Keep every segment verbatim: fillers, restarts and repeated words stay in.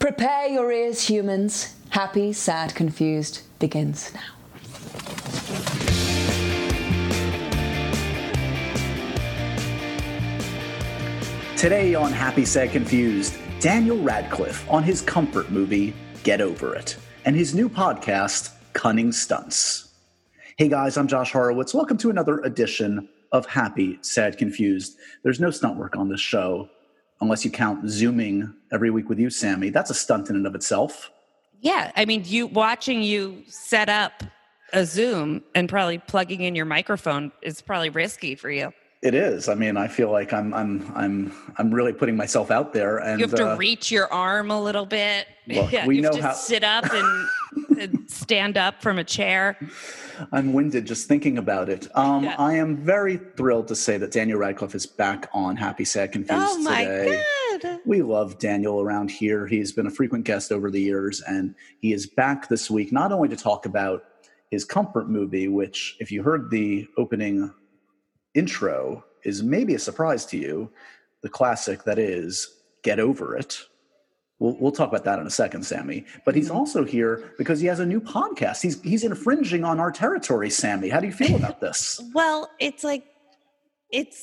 Prepare your ears, humans. Happy, Sad, Confused begins now. Today on Happy, Sad, Confused, Daniel Radcliffe on his comfort movie, Get Over It, and his new podcast, Cunning Stunts. Hey guys, I'm Josh Horowitz. Welcome to another edition of Happy, Sad, Confused. There's no stunt work on this show, unless you count Zooming every week with you, Sammy. That's a stunt in and of itself. Yeah, I mean, you watching you set up a Zoom and probably plugging in your microphone is probably risky for you. It is. I mean, I feel like I'm I'm I'm I'm really putting myself out there, and you have to uh, reach your arm a little bit. Look, yeah, we you know have to how sit up and, and stand up from a chair. I'm winded just thinking about it. Um, Yeah. I am very thrilled to say that Daniel Radcliffe is back on Happy, Sad, Confused Oh my today. God! We love Daniel around here. He's been a frequent guest over the years, and he is back this week not only to talk about his comfort movie, which, if you heard the opening intro, is maybe a surprise to you, the classic that is Get Over It. We'll, we'll talk about that in a second, Sammy. But he's also here because he has a new podcast. He's he's infringing on our territory, Sammy. How do you feel about this? Well, it's like it's.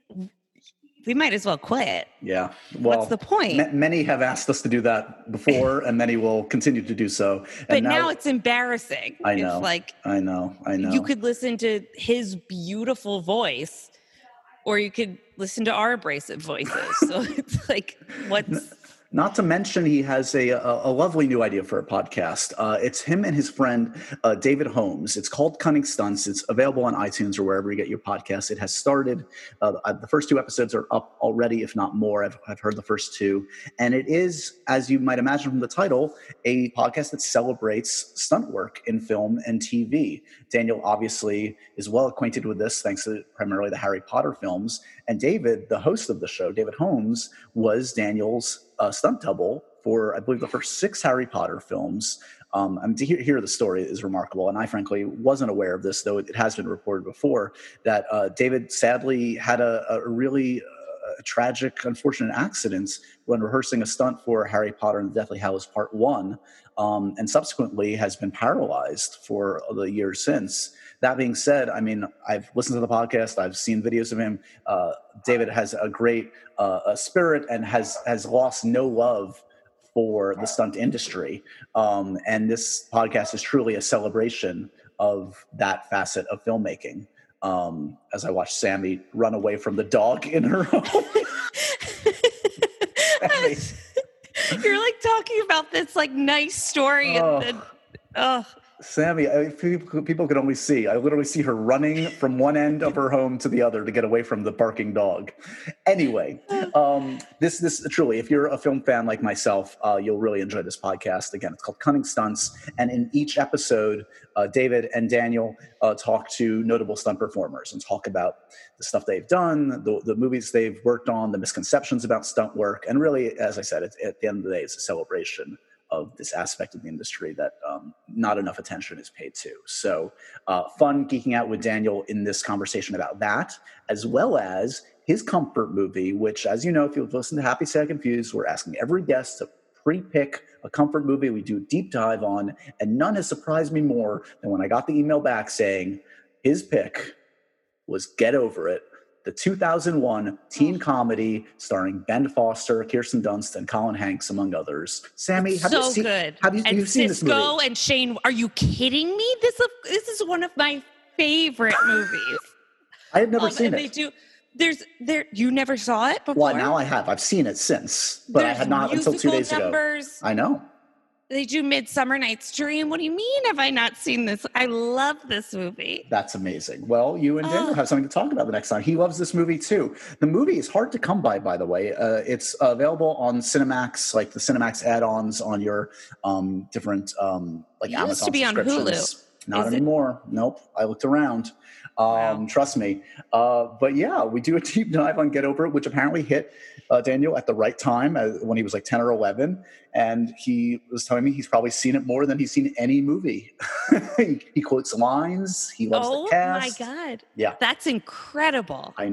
We might as well quit. Yeah. Well, What's the point? ma- many have asked us to do that before, and many will continue to do so. And But now, it's embarrassing. I know. It's like I know. I know. you could listen to his beautiful voice, or you could listen to our abrasive voices. So it's like, what's Not to mention, he has a, a, a lovely new idea for a podcast. Uh, it's him and his friend, uh, David Holmes. It's called Cunning Stunts. It's available on iTunes or wherever you get your podcasts. It has started. Uh, the first two episodes are up already, if not more. I've, I've heard the first two. And it is, as you might imagine from the title, a podcast that celebrates stunt work in film and T V. Daniel obviously is well acquainted with this, thanks to primarily the Harry Potter films. And David, the host of the show, David Holmes, was Daniel's uh, stunt double for, I believe, the first six Harry Potter films. Um, I mean, to hear, hear the story is remarkable. And I, frankly, wasn't aware of this, though it has been reported before, that uh, David sadly had a, a really uh, tragic, unfortunate accident when rehearsing a stunt for Harry Potter and the Deathly Hallows Part One, um, and subsequently has been paralyzed for the years since. That being said, I mean, I've listened to the podcast. I've seen videos of him. Uh, David has a great uh, a spirit and has has lost no love for the stunt industry. Um, and this podcast is truly a celebration of that facet of filmmaking. Um, as I watch Sammy run away from the dog in her home. Sammy. you're like talking about this like nice story Oh. and then oh Sammy, I, people, people could only see. I literally see her running from one end of her home to the other to get away from the barking dog. Anyway, um, this this truly, if you're a film fan like myself, uh, you'll really enjoy this podcast. Again, it's called Cunning Stunts, and in each episode, uh, David and Daniel uh, talk to notable stunt performers and talk about the stuff they've done, the, the movies they've worked on, the misconceptions about stunt work, and really, as I said, it's, at the end of the day, it's a celebration of this aspect of the industry that um, not enough attention is paid to. So uh, fun geeking out with Daniel in this conversation about that, as well as his comfort movie, which, as you know, if you've listened to Happy, Sad, Confused, we're asking every guest to pre-pick a comfort movie we do a deep dive on, and none has surprised me more than when I got the email back saying his pick was Get Over It, the two thousand one teen comedy starring Ben Foster, Kirsten Dunst, and Colin Hanks, among others. Sammy, have so you seen, good. Have you, and you've seen this Cisco movie? and Shane, are you kidding me? This is this is one of my favorite movies. I had never Um, seen and it. They do. There's there. You never saw it before. Well, now I have. I've seen it since, but There's I had not until two musical days numbers. ago. I know. They do Midsummer Night's Dream. What do you mean have I not seen this? I love this movie. That's amazing. Well, you and Daniel Oh. have something to talk about the next time. He loves this movie too. The movie is hard to come by, by the way. Uh, it's available on Cinemax, like the Cinemax add-ons on your um, different um, like It used Amazon to be on subscriptions. Hulu. Not Is it? anymore. Nope. I looked around. Um, Wow. Trust me. Uh, but yeah, we do a deep dive on Get Over It, which apparently hit uh, Daniel at the right time uh, when he was like ten or eleven. And he was telling me he's probably seen it more than he's seen any movie. he, he quotes lines. He loves Oh the cast. my God. Yeah. That's incredible. I know.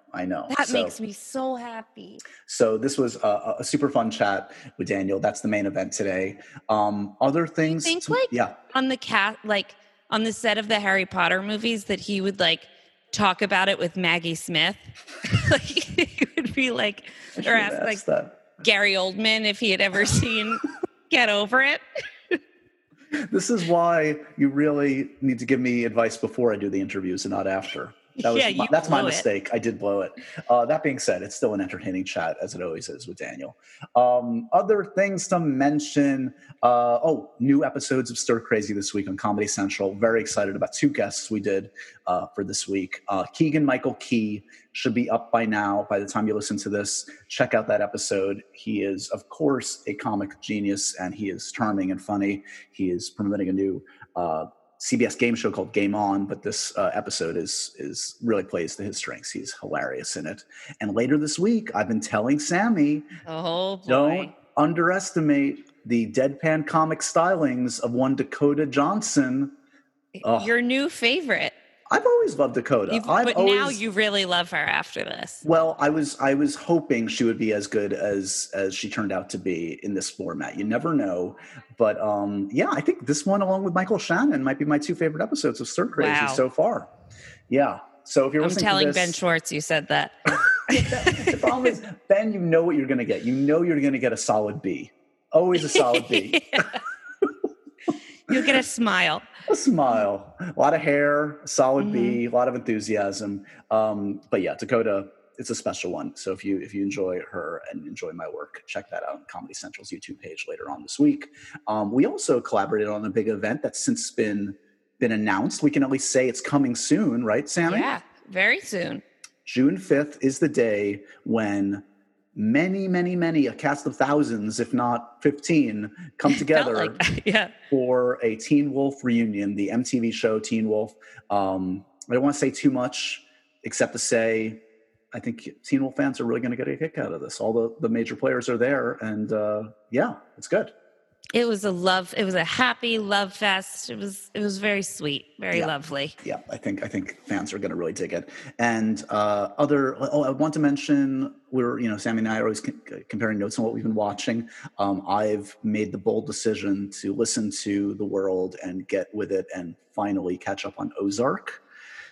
I know. That so, makes me so happy. So this was a, a super fun chat with Daniel. That's the main event today. Um, other things, Think to, like yeah. on the cat, like on the set of the Harry Potter movies, that he would like talk about it with Maggie Smith. Like he would be like, or ask like that. Gary Oldman if he had ever seen Get Over It. This is why you really need to give me advice before I do the interviews and not after. That was Yeah, my, you that's my blew it. mistake. I did blow it. Uh, that being said, it's still an entertaining chat, as it always is with Daniel. Um, other things to mention. Uh, oh, new episodes of Stir Crazy this week on Comedy Central. Very excited about two guests we did uh, for this week. Uh, Keegan Michael Key should be up by now. By the time you listen to this, check out that episode. He is, of course, a comic genius, and he is charming and funny. He is promoting a new uh C B S game show called Game On, but this uh, episode is is really plays to his strengths. He's hilarious in it. And later this week, I've been telling Sammy, oh boy. don't underestimate the deadpan comic stylings of one Dakota Johnson. Oh, Your new favorite. I've always loved Dakota. You've, I've but always, now you really love her after this. Well, I was I was hoping she would be as good as as she turned out to be in this format. You never know, but um, yeah, I think this one, along with Michael Shannon, might be my two favorite episodes of Stir Crazy Wow. so far. Yeah. So if you're I'm listening telling to this, Ben Schwartz you said that. the problem is, Ben, you know what you're going to get. You know you're going to get a solid B. Always a solid B. You'll get a smile. A smile, a lot of hair, a solid mm-hmm. B, a lot of enthusiasm. Um, but yeah, Dakota, it's a special one. So if you if you enjoy her and enjoy my work, check that out on Comedy Central's YouTube page later on this week. Um, we also collaborated on a big event that's since been been announced. We can at least say it's coming soon, right, Sammy? Yeah, very soon. June fifth is the day when many, many, many, a cast of thousands, if not fifteen, come together like yeah. for a Teen Wolf reunion, the M T V show Teen Wolf. Um, I don't want to say too much, except to say, I think Teen Wolf fans are really going to get a kick out of this. All the, the major players are there, and uh, yeah, it's good. It was a love. It was a happy love fest. It was. It was very sweet, very yeah. lovely. Yeah, I think I think fans are going to really dig it. And uh, other. Oh, I want to mention we're you know Sammy and I are always c- comparing notes on what we've been watching. Um, I've made the bold decision to listen to the world and get with it, and finally catch up on Ozark.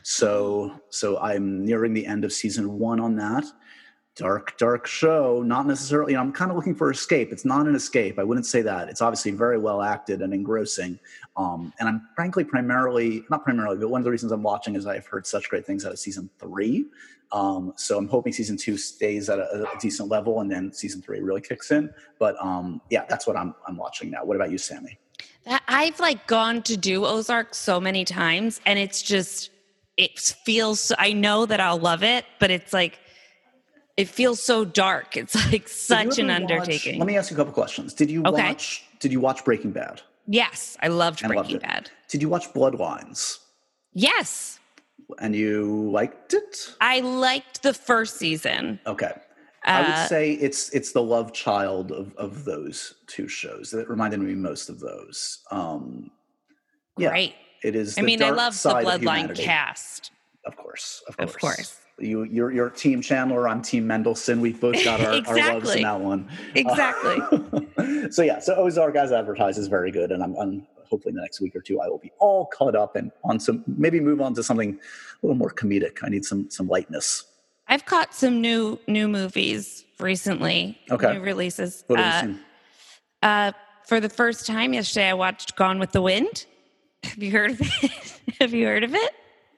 So so I'm nearing the end of season one on that. Dark, dark show, not necessarily, you know, I'm kind of looking for escape. It's not an escape. I wouldn't say that. It's obviously very well acted and engrossing. Um, and I'm frankly primarily, not primarily, but one of the reasons I'm watching is I've heard such great things out of season three. Um, so I'm hoping season two stays at a, a decent level and then season three really kicks in. But um, yeah, that's what I'm I'm watching now. What about you, Sammy? I've like gone to do Ozark so many times, and it's just, it feels, I know that I'll love it, but it's like, it feels so dark. It's like such an undertaking. Watch, let me ask you a couple questions. Did you okay. watch Did you watch Breaking Bad? Yes, I loved and Breaking loved Bad. Did you watch Bloodlines? Yes. And you liked it? I liked the first season. Okay. Uh, I would say it's it's the love child of, of those two shows. That reminded me most of those. Um, yeah, Great. It is. The I mean, I dark love the side of Bloodline humanity. cast. Of course, of course, Of course. You, you're, you're Team Chandler. I'm Team Mendelsohn. We both got our, exactly. our loves in that one. Exactly. Uh, so yeah, so Ozark as advertised is very good, and I'm, I'm hopefully in the next week or two I will be all caught up and on some maybe move on to something a little more comedic. I need some some lightness. I've caught some new new movies recently. Okay. New releases. What have uh, you seen? Uh, for the first time yesterday, I watched Gone with the Wind. Have you heard of it? Have you heard of it?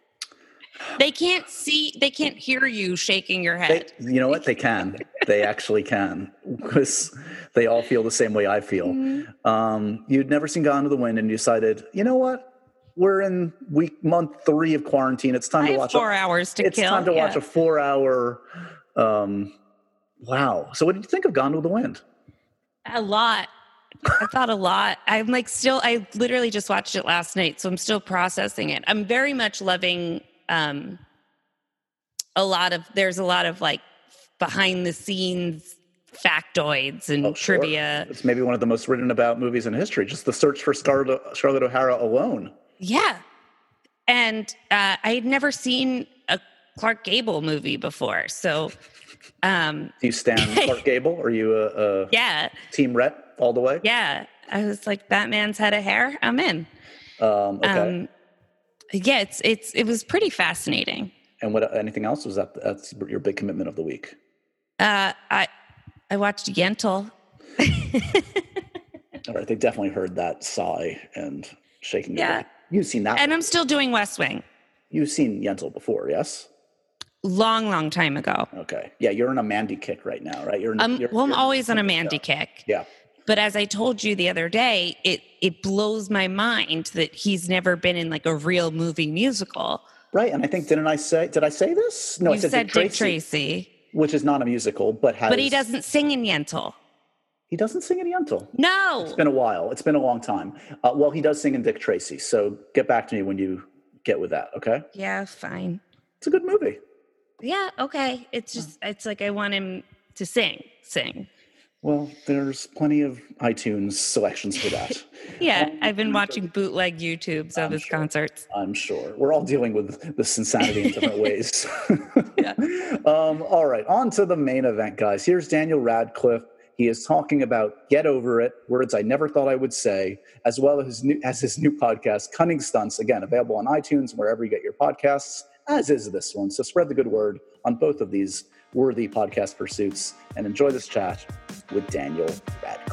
They can't see, they can't hear you shaking your head. They, you know what? They can. They actually can, because they all feel the same way I feel. Mm-hmm. Um, you'd never seen Gone with the Wind, and you decided, you know what? We're in week month three of quarantine. It's time I to have watch four a, hours to it's kill. It's time to yeah. watch a four-hour. Um, wow. So, what did you think of Gone with the Wind? A lot. I thought a lot. I'm like still. I literally just watched it last night, so I'm still processing it. I'm very much loving. Um, a lot of there's a lot of like behind the scenes factoids and oh, sure. trivia. It's maybe one of the most written about movies in history. Just the search for Scarlett, Scarlett O'Hara alone. Yeah, and uh, I had never seen a Clark Gable movie before. So, um, do you stand Clark Gable? Are you a, a yeah, Team Rhett all the way? yeah. I was like, Batman's head of hair. I'm in. Um, okay. Um, yeah, it's it's it was pretty fascinating. And what? Anything else? Was that that's your big commitment of the week? Uh, I I watched Yentl. All right, they definitely heard that sigh and shaking. Yeah, the you've seen that, and I'm still doing West Wing. You've seen Yentl before, yes? Long, long time ago. Okay, yeah, you're on a Mandy kick right now, right? You're, um, you're well, I'm you're, always on a Mandy kick. Yeah. But as I told you the other day, it it blows my mind that he's never been in like a real movie musical. Right, and I think didn't I say? Did I say this? No, You I said, said Dick Tracy, Dick Tracy, which is not a musical, but has. but he doesn't sing in Yentl. He doesn't sing in Yentl. No, It's been a while. It's been a long time. Uh, well, he does sing in Dick Tracy. So get back to me when you get with that. Okay. Yeah, fine. It's a good movie. Yeah, okay. It's just it's like I want him to sing, sing. Well, there's plenty of iTunes selections for that. Yeah, um, I've been watching bootleg YouTubes of I'm his sure. concerts. I'm sure. We're all dealing with this insanity in different ways. Yeah. Um, all right, on to the main event, guys. Here's Daniel Radcliffe. He is talking about Get Over It, words I never thought I would say, as well as his new, as his new podcast, Cunning Stunts, again, available on iTunes, wherever you get your podcasts, as is this one. So spread the good word on both of these worthy podcast pursuits and enjoy this chat with Daniel Radcliffe.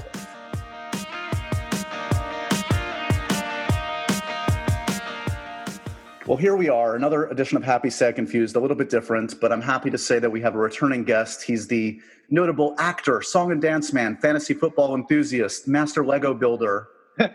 Well, here we are, another edition of Happy, Sad, Confused, a little bit different, but I'm happy to say that we have a returning guest. He's the notable actor, song and dance man, fantasy football enthusiast, master Lego builder.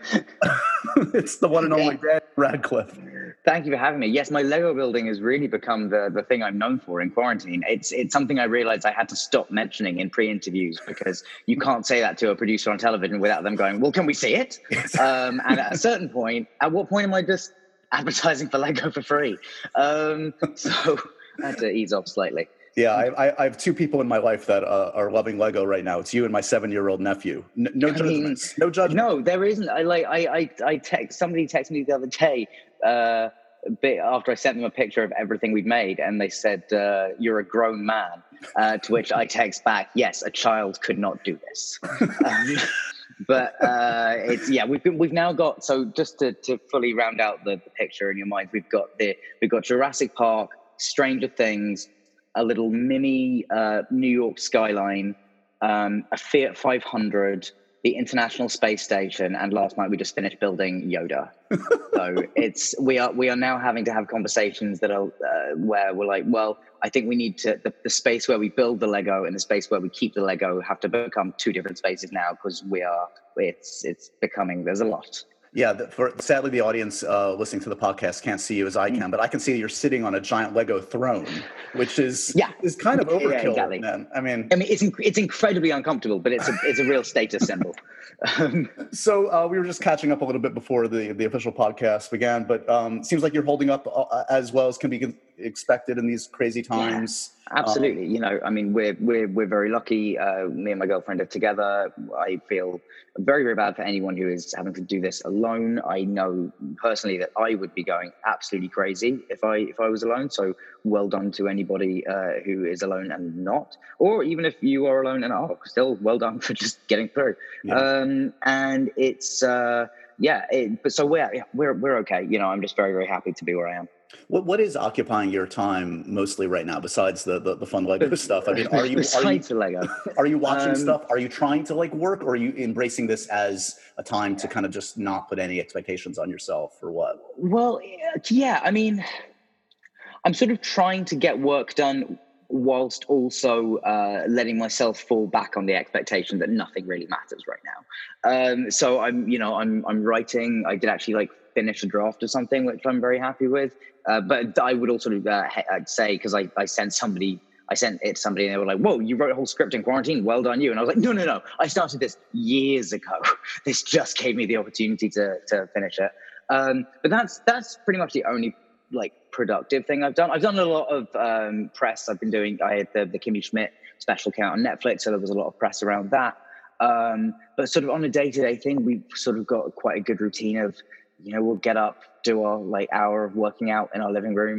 It's the one and only Dan Radcliffe. Thank you for having me. Yes, my Lego building has really become the, the thing I'm known for in quarantine. It's it's something I realized I had to stop mentioning in pre-interviews because you can't say that to a producer on television without them going, well, can we see it? Um, and at a certain point, at what point am I just advertising for Lego for free? Um, so I had to ease off slightly. Yeah, I, I, I have two people in my life that uh, are loving Lego right now. It's you and my seven-year-old nephew. No, no judgments. No judgment. No, there isn't. I like. I I I text somebody texted me the other day. Uh, a bit after I sent them a picture of everything we'd made, and they said, uh, "You're a grown man." Uh, to which I text back, "Yes, a child could not do this." um, but uh, it's yeah, we've been, we've now got so just to to fully round out the, the picture in your mind, we've got the we've got Jurassic Park, Stranger Things, a little mini uh, New York skyline, um, a Fiat five hundred, the International Space Station, and last night we just finished building Yoda. So it's we are we are now having to have conversations that are uh, where we're like, well, I think we need to the, the space where we build the Lego and the space where we keep the Lego have to become two different spaces now because we are it's it's becoming there's a lot. Yeah, the, for, sadly, the audience uh, listening to the podcast can't see you as I can, but I can see you're sitting on a giant Lego throne, which is yeah. is kind of overkill. Yeah, exactly. Man. I mean, I mean, it's inc- it's incredibly uncomfortable, but it's a it's a real status symbol. Um, so uh, we were just catching up a little bit before the the official podcast began, but um, it seems like you're holding up uh, as well as can be expected in these crazy times. Yeah. Absolutely. Um, you know, I mean, we're, we're, we're very lucky. Uh, me and my girlfriend are together. I feel very, very bad for anyone who is having to do this alone. I know personally that I would be going absolutely crazy if I, if I was alone. So well done to anybody uh, who is alone and not, or even if you are alone and are still well done for just getting through. Yeah. Um, and it's, uh, yeah, it, but so we're, we're, we're okay. You know, I'm just very, very happy to be where I am. What what is occupying your time mostly right now besides the the, the fun Lego stuff? I mean, are you are you, Lego. are you watching um, stuff? Are you trying to like work, or are you embracing this as a time to kind of just not put any expectations on yourself, or what? Well, yeah, I mean, I'm sort of trying to get work done whilst also uh, letting myself fall back on the expectation that nothing really matters right now. Um, so I'm, you know, I'm I'm writing. I did actually like finish a draft of something, which I'm very happy with. Uh, but I would also uh, I'd say, because I, I sent somebody, I sent it to somebody and they were like, whoa, you wrote a whole script in quarantine. Well done, you. And I was like, no, no, no. I started this years ago. This just gave me the opportunity to to finish it. Um, but that's that's pretty much the only like productive thing I've done. I've done a lot of um, press. I've been doing, I had the, the Kimmy Schmidt special count on Netflix. So there was a lot of press around that. Um, but sort of on a day-to-day thing, we've sort of got quite a good routine of, you know, we'll get up, do our like hour of working out in our living room,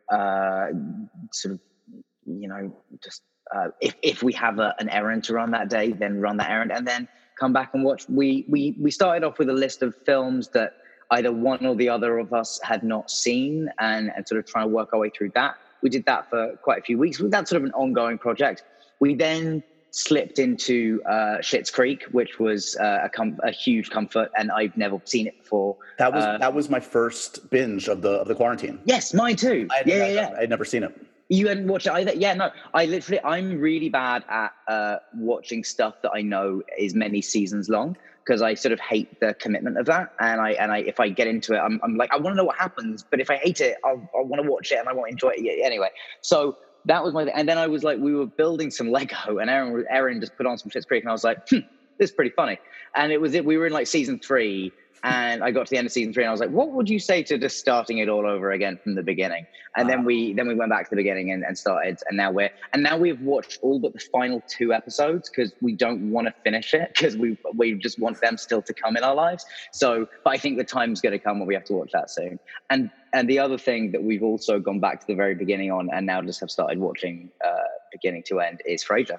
uh, sort of, you know, just uh, if if we have a, an errand to run that day, then run that errand, and then come back and watch. We we we started off with a list of films that either one or the other of us had not seen, and and sort of trying to work our way through that. We did that for quite a few weeks. That's sort of an ongoing project. We then slipped into uh, Schitt's Creek, which was uh, a, com- a huge comfort, and I've never seen it before. That was uh, that was my first binge of the of the quarantine. Yes, mine too. I had, yeah, I, yeah, yeah. I'd never seen it. You hadn't watched it either? Yeah, no. I literally, I'm really bad at uh, watching stuff that I know is many seasons long, because I sort of hate the commitment of that. And I, and I, if I get into it, I'm, I'm like, I want to know what happens, but if I hate it, I'll, I want to watch it and I won't enjoy it anyway. So that was my, and then I was like, we were building some Lego, and Aaron, Aaron just put on some Schitt's Creek, and I was like, hmm, this is pretty funny. And it was it. We were in like season three. And I got to the end of season three, and I was like, "What would you say to just starting it all over again from the beginning?" And uh, then we then we went back to the beginning and, and started. And now we're and now we've watched all but the final two episodes, because we don't want to finish it, because we we just want them still to come in our lives. So, but I think the time's going to come when we have to watch that soon. And and the other thing that we've also gone back to the very beginning on, and now just have started watching uh, beginning to end, is Frasier.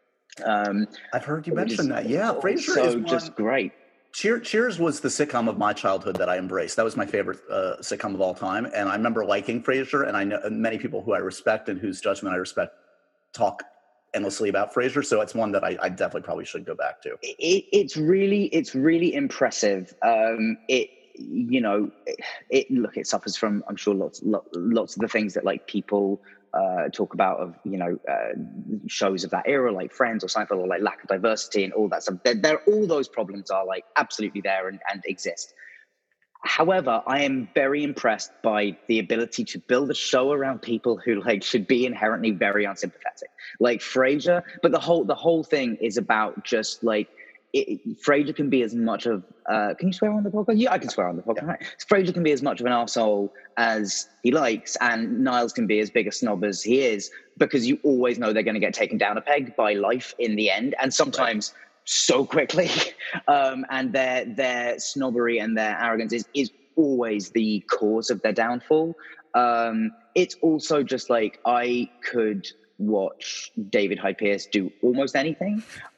Um, I've heard you mention that. Yeah, Frasier so is one... just great. Cheer, Cheers was the sitcom of my childhood that I embraced. That was my favorite uh, sitcom of all time. And I remember liking Frasier, and I know many people who I respect and whose judgment I respect talk endlessly about Frasier. So it's one that I, I definitely probably should go back to. It, it's really, it's really impressive. Um, it, you know, it, it, look, it suffers from, I'm sure, lots, lots of the things that like people uh, talk about of, you know, uh, shows of that era, like Friends or Seinfeld, or like lack of diversity and all that stuff. They're, they're, all those problems are like absolutely there and, and exist. However, I am very impressed by the ability to build a show around people who like should be inherently very unsympathetic, like Frasier. But the whole the whole thing is about just like it, Frasier can be as much of uh, can you swear on the podcast? Yeah, I can swear on the podcast. Yeah. Right? Frasier can be as much of an arsehole as he likes, and Niles can be as big a snob as he is, because you always know they're going to get taken down a peg by life in the end, and sometimes. Right. So quickly, um, and their their snobbery and their arrogance is, is always the cause of their downfall. Um, it's also just like I could watch David Hyde Pierce do almost anything.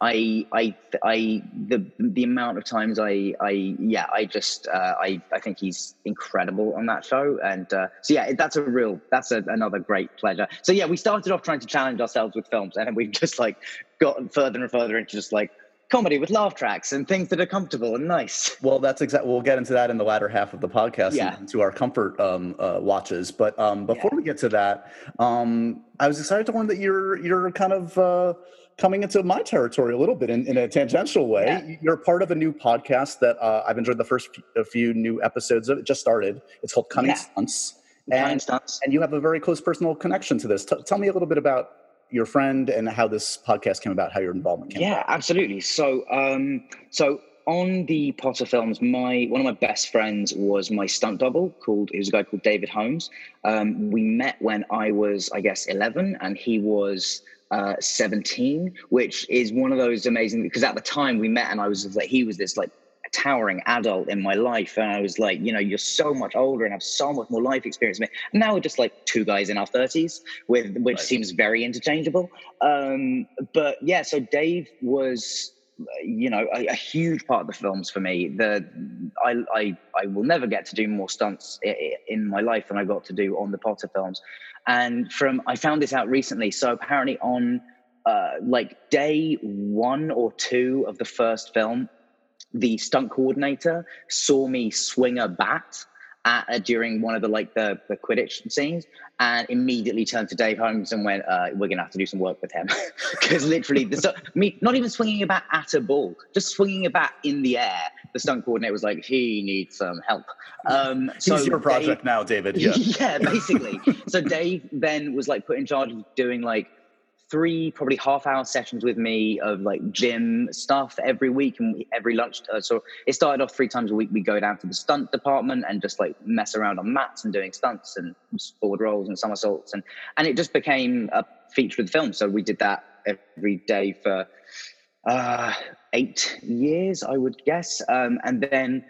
I I I the the amount of times I I yeah I just uh, I I think he's incredible on that show, and uh, so yeah that's a real that's a, another great pleasure. So yeah, we started off trying to challenge ourselves with films, and then we've just like gotten further and further into just like comedy with laugh tracks and things that are comfortable and nice. Well, that's exactly. We'll get into that in the latter half of the podcast, yeah. and to our comfort um, uh, watches. But um, before yeah. we get to that, um, I was excited to learn that you're you're kind of uh, coming into my territory a little bit in, in a tangential way. Yeah. You're part of a new podcast that uh, I've enjoyed the first few, a few new episodes of. It just started. It's called Cunning yeah. Stunts, Cunning and, Stunts, and you have a very close personal connection to this. T- tell me a little bit about your friend and how this podcast came about, how your involvement came yeah, about. Yeah, absolutely. So, um, so on the Potter films, my one of my best friends was my stunt double called, he was a guy called David Holmes. Um, we met when I was, I guess, eleven, and he was uh, seventeen, which is one of those amazing, because at the time we met and I was like, he was this like towering adult in my life, and I was like, you know, you're so much older and have so much more life experience than me. And now we're just like two guys in our thirties, with which right. seems very interchangeable. Um, but yeah, so Dave was, you know, a, a huge part of the films for me. The I I I will never get to do more stunts in my life than I got to do on the Potter films. And from I found this out recently. So apparently on uh, like day one or two of the first film, the stunt coordinator saw me swing a bat at, uh, during one of the like the, the Quidditch scenes, and immediately turned to Dave Holmes and went, uh, "We're gonna have to do some work with him," because literally, the, so, me not even swinging a bat at a ball, just swinging a bat in the air. The stunt coordinator was like, "He needs some help." Um, so He's your project Dave, now, David. Yeah, yeah, basically. So Dave then was like put in charge of doing like three probably half hour sessions with me of like gym stuff every week and every lunch. Uh, so it started off three times a week. We go down to the stunt department and just like mess around on mats and doing stunts and forward rolls and somersaults. And, and it just became a feature of the film. So we did that every day for uh, eight years, I would guess. Um, and then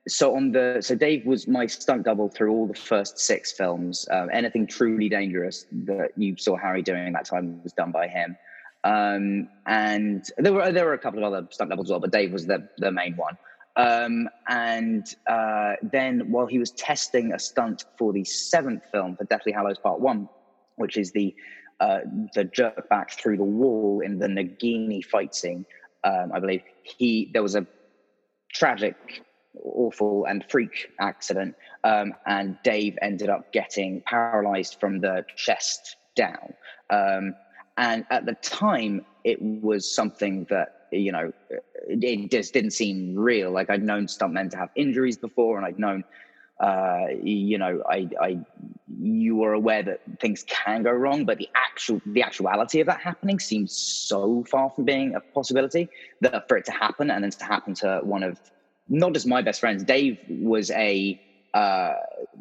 so on the so Dave was my stunt double through all the first six films. Um, anything truly dangerous that you saw Harry doing at that time was done by him. Um, and there were there were a couple of other stunt doubles as well, but Dave was the the main one. Um, and uh, then while he was testing a stunt for the seventh film, for Deathly Hallows Part One, which is the uh, the jerk back through the wall in the Nagini fight scene, um, I believe he there was a tragic, awful, and freak accident, um, and Dave ended up getting paralyzed from the chest down. Um, and at the time, it was something that, you know, it just didn't seem real. Like, I'd known stuntmen to have injuries before, and I'd known, uh, you know, I, I, you were aware that things can go wrong, but the actual, the actuality of that happening seems so far from being a possibility that for it to happen, and then to happen to one of, not just my best friends. Dave was a, uh,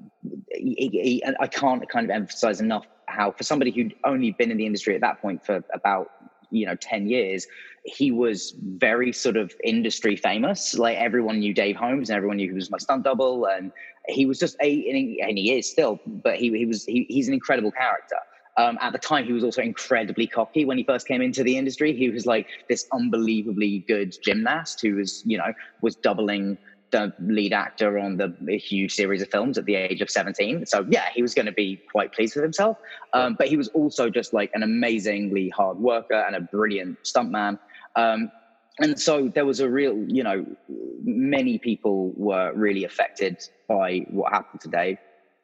he, he, I can't kind of emphasize enough how, for somebody who'd only been in the industry at that point for about, you know, ten years, he was very sort of industry famous. Like, everyone knew Dave Holmes, and everyone knew he was my stunt double, and he was just a, and he is still, but he, he was, he, he's an incredible character. Um, at the time, he was also incredibly cocky. When he first came into the industry, he was like this unbelievably good gymnast who was, you know, was doubling the lead actor on the a huge series of films at the age of seventeen. So yeah, he was going to be quite pleased with himself. Um, but he was also just like an amazingly hard worker and a brilliant stuntman. Um, and so there was a real, you know, many people were really affected by what happened to Dave.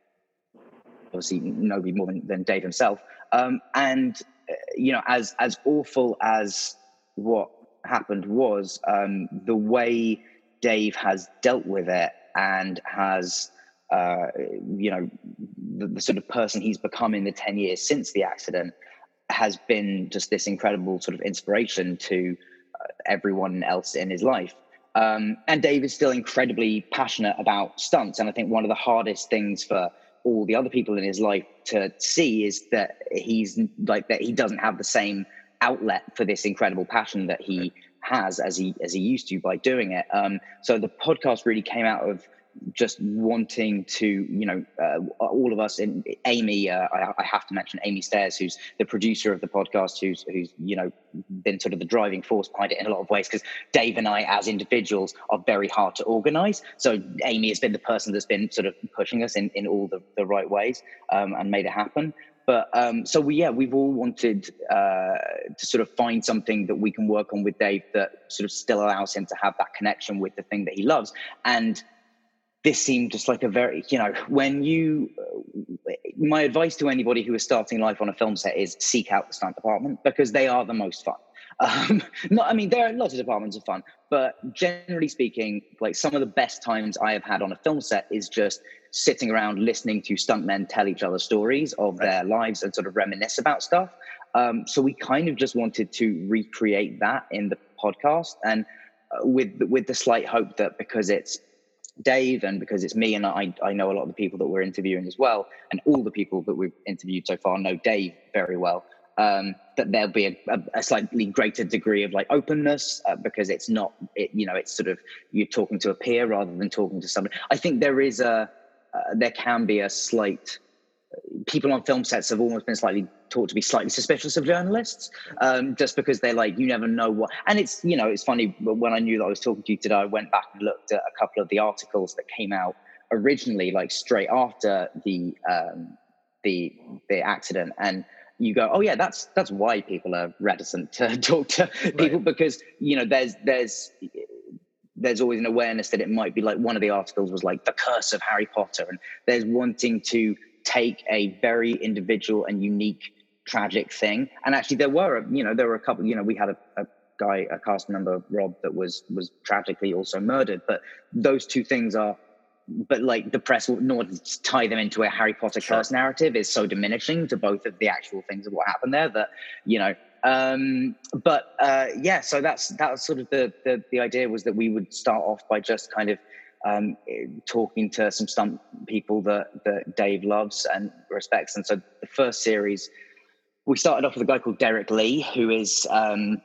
Obviously, nobody more than, than Dave himself. Um, and, uh, you know, as as awful as what happened was, um, the way Dave has dealt with it and has, uh, you know, the, the sort of person he's become in the ten years since the accident has been just this incredible sort of inspiration to uh, everyone else in his life. Um, and Dave is still incredibly passionate about stunts. And I think one of the hardest things for all the other people in his life to see is that he's like, that he doesn't have the same outlet for this incredible passion that he has as he as he used to by doing it. Um, so the podcast really came out of just wanting to, you know, uh, all of us, and Amy, uh, I, I have to mention Amy Stairs, who's the producer of the podcast, who's, who's, you know, been sort of the driving force behind it in a lot of ways, because Dave and I as individuals are very hard to organize. So Amy has been the person that's been sort of pushing us in, in all the, the right ways, um, and made it happen. But um, so we, yeah, we've all wanted uh, to sort of find something that we can work on with Dave that sort of still allows him to have that connection with the thing that he loves. And this seemed just like a very, you know, when you, uh, my advice to anybody who is starting life on a film set is seek out the stunt department, because they are the most fun. Um, not, I mean, there are lots of departments of fun, but generally speaking, like, some of the best times I have had on a film set is just sitting around listening to stuntmen tell each other stories of their lives and sort of reminisce about stuff. Um, so we kind of just wanted to recreate that in the podcast, and uh, with with the slight hope that because it's Dave and because it's me, and I, I know a lot of the people that we're interviewing as well, and all the people that we've interviewed so far know Dave very well, um, that there'll be a, a, a slightly greater degree of like openness, uh, because it's not, it, you know, it's sort of, you're talking to a peer rather than talking to somebody. I think there is a, uh, there can be a slight, people on film sets have almost been slightly taught to be slightly suspicious of journalists, um, just because they're like, you never know what, and it's, you know, it's funny, but when I knew that I was talking to you today, I went back and looked at a couple of the articles that came out originally, like straight after the, um, the, the accident. And you go, oh yeah, that's, that's why people are reticent to talk to people, right. Because, you know, there's, there's, there's always an awareness that it might be like, one of the articles was like the curse of Harry Potter. And there's wanting to take a very individual and unique tragic thing. And actually there were, you know, there were a couple, you know, we had a, a guy, a cast member, Rob, that was, was tragically also murdered. But those two things are, but like the press will not tie them into a Harry Potter sure. curse narrative is so diminishing to both of the actual things of what happened there that, you know, um, but uh, yeah, so that's, that was sort of the, the, the idea was that we would start off by just kind of um, talking to some stunt people that, that Dave loves and respects. And so the first series, we started off with a guy called Derek Lee, who is, um,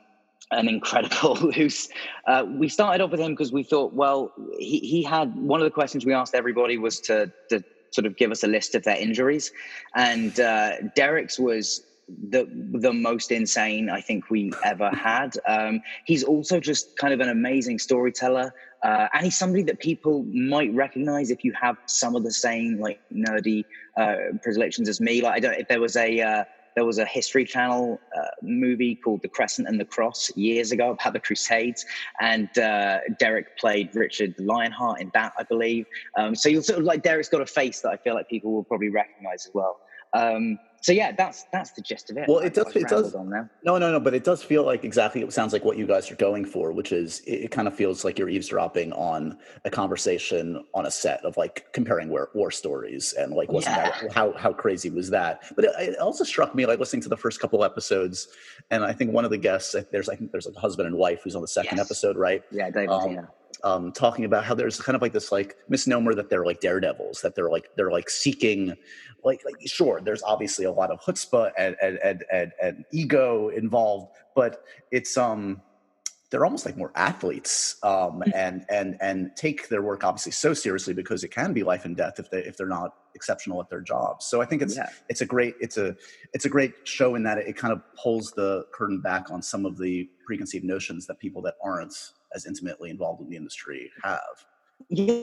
an incredible who's uh, we started off with him because we thought, well, he, he had one of the questions we asked everybody was to, to sort of give us a list of their injuries, and uh, Derek's was the the most insane I think we ever had. Um, he's also just kind of an amazing storyteller, uh, and he's somebody that people might recognize if you have some of the same like nerdy uh, predilections as me. Like I don't if there was a uh, There was a History Channel uh, movie called The Crescent and the Cross years ago about the Crusades, and uh, Derek played Richard Lionheart in that, I believe. Um, so you'll sort of like Derek's got a face that I feel like people will probably recognize as well. Um, so yeah, that's that's the gist of it. Well, it does. It does. On now. No, no, no. But it does feel like exactly. It sounds like what you guys are going for, which is it, it kind of feels like you're eavesdropping on a conversation on a set of like comparing war, war stories and like wasn't Yeah. that how how crazy was that? But it, it also struck me like listening to the first couple episodes, and I think one of the guests there's like there's like a husband and wife who's on the second Yes. episode, right? Yeah, David. Um, yeah. Um, talking about how there's kind of like this like misnomer that they're like daredevils, that they're like they're like seeking, like, like sure, there's obviously a lot of chutzpah and and and and, and ego involved, but it's um they're almost like more athletes, um, and and and take their work obviously so seriously because it can be life and death if they if they're not exceptional at their jobs. So I think it's Yeah. it's a great it's a it's a great show in that it, it kind of pulls the curtain back on some of the preconceived notions that people that aren't as intimately involved in the industry have. Yeah.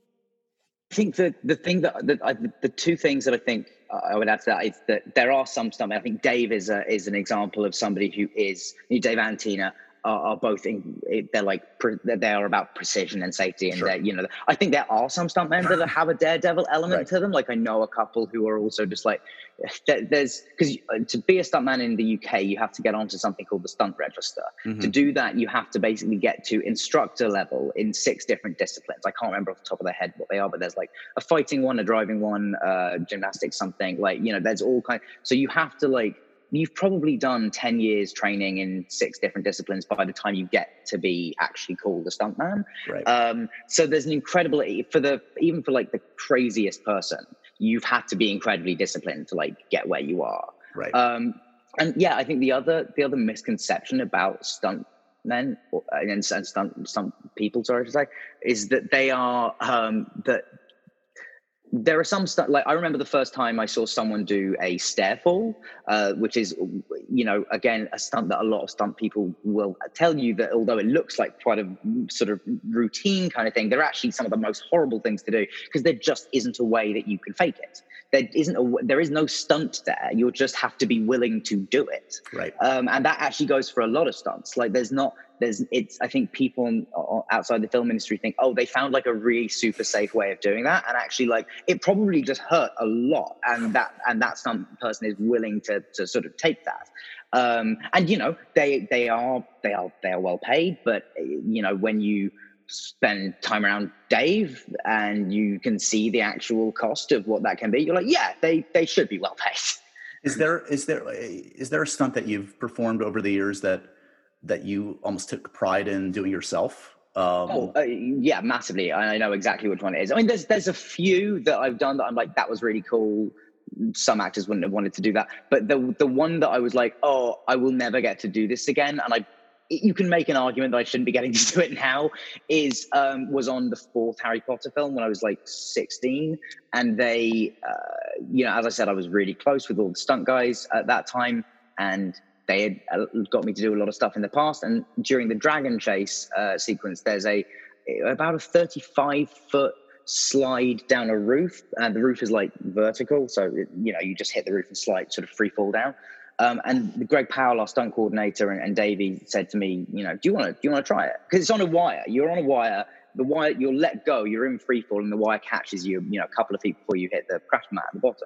I think that the thing that, that I, the two things that I think I would add to that is that there are some stuntmen. I think Dave is a, is an example of somebody who is Dave and Tina are, are both in. They're like they are about precision and safety, and Sure. you know. I think there are some stuntmen that have a daredevil element Right. to them. Like I know a couple who are also just like there's because to be a stuntman in the U K, you have to get onto something called the stunt register. Mm-hmm. To do that, you have to basically get to instructor level in six different disciplines. I can't remember off the top of my head what they are, but there's like a fighting one, a driving one, uh, gymnastics, something like, you know, there's all kind. So you have to like, you've probably done ten years training in six different disciplines by the time you get to be actually called a stuntman. Right. Um, so there's an incredible, for the, even for like the craziest person, you've had to be incredibly disciplined to like get where you are. Right. Um, and yeah, I think the other the other misconception about stunt men or, and, and stunt stunt people, sorry to say, is that they are um, that there are some stunt. Like I remember the first time I saw someone do a stair fall, uh, which is, you know, again a stunt that a lot of stunt people will tell you that although it looks like quite a sort of routine kind of thing, they're actually some of the most horrible things to do because there just isn't a way that you can fake it. There isn't a, there is no stunt there. You'll just have to be willing to do it. Right. Um, and that actually goes for a lot of stunts. Like there's not, there's, it's, I think people outside the film industry think, oh, they found like a really super safe way of doing that. And actually like, it probably just hurt a lot. And that, and that stunt person is willing to, to sort of take that. Um, and you know, they, they are, they are, they are well paid, but you know, when you spend time around Dave and you can see the actual cost of what that can be, you're like, yeah, they they should be well paid. Is there is there is there a stunt that you've performed over the years that that you almost took pride in doing yourself? Um, oh, uh, yeah, massively. I know exactly which one it is. I mean, there's there's a few that I've done that I'm like, that was really cool. Some actors wouldn't have wanted to do that, but the the one that I was like, oh, I will never get to do this again, and I. You can make an argument that I shouldn't be getting to do it now, is um, was on the fourth Harry Potter film when I was like sixteen. And they, uh, you know, as I said, I was really close with all the stunt guys at that time. And they had got me to do a lot of stuff in the past. And during the dragon chase uh, sequence, there's a about a thirty-five foot slide down a roof. And the roof is like vertical. So, it, you know, you just hit the roof and slide, sort of free fall down. Um, and Greg Powell, our stunt coordinator, and, and Davey said to me, you know, do you want to do you want to try it? Because it's on a wire. You're on a wire. The wire, you'll let go. You're in free fall, and the wire catches you, you know, a couple of feet before you hit the crash mat at the bottom.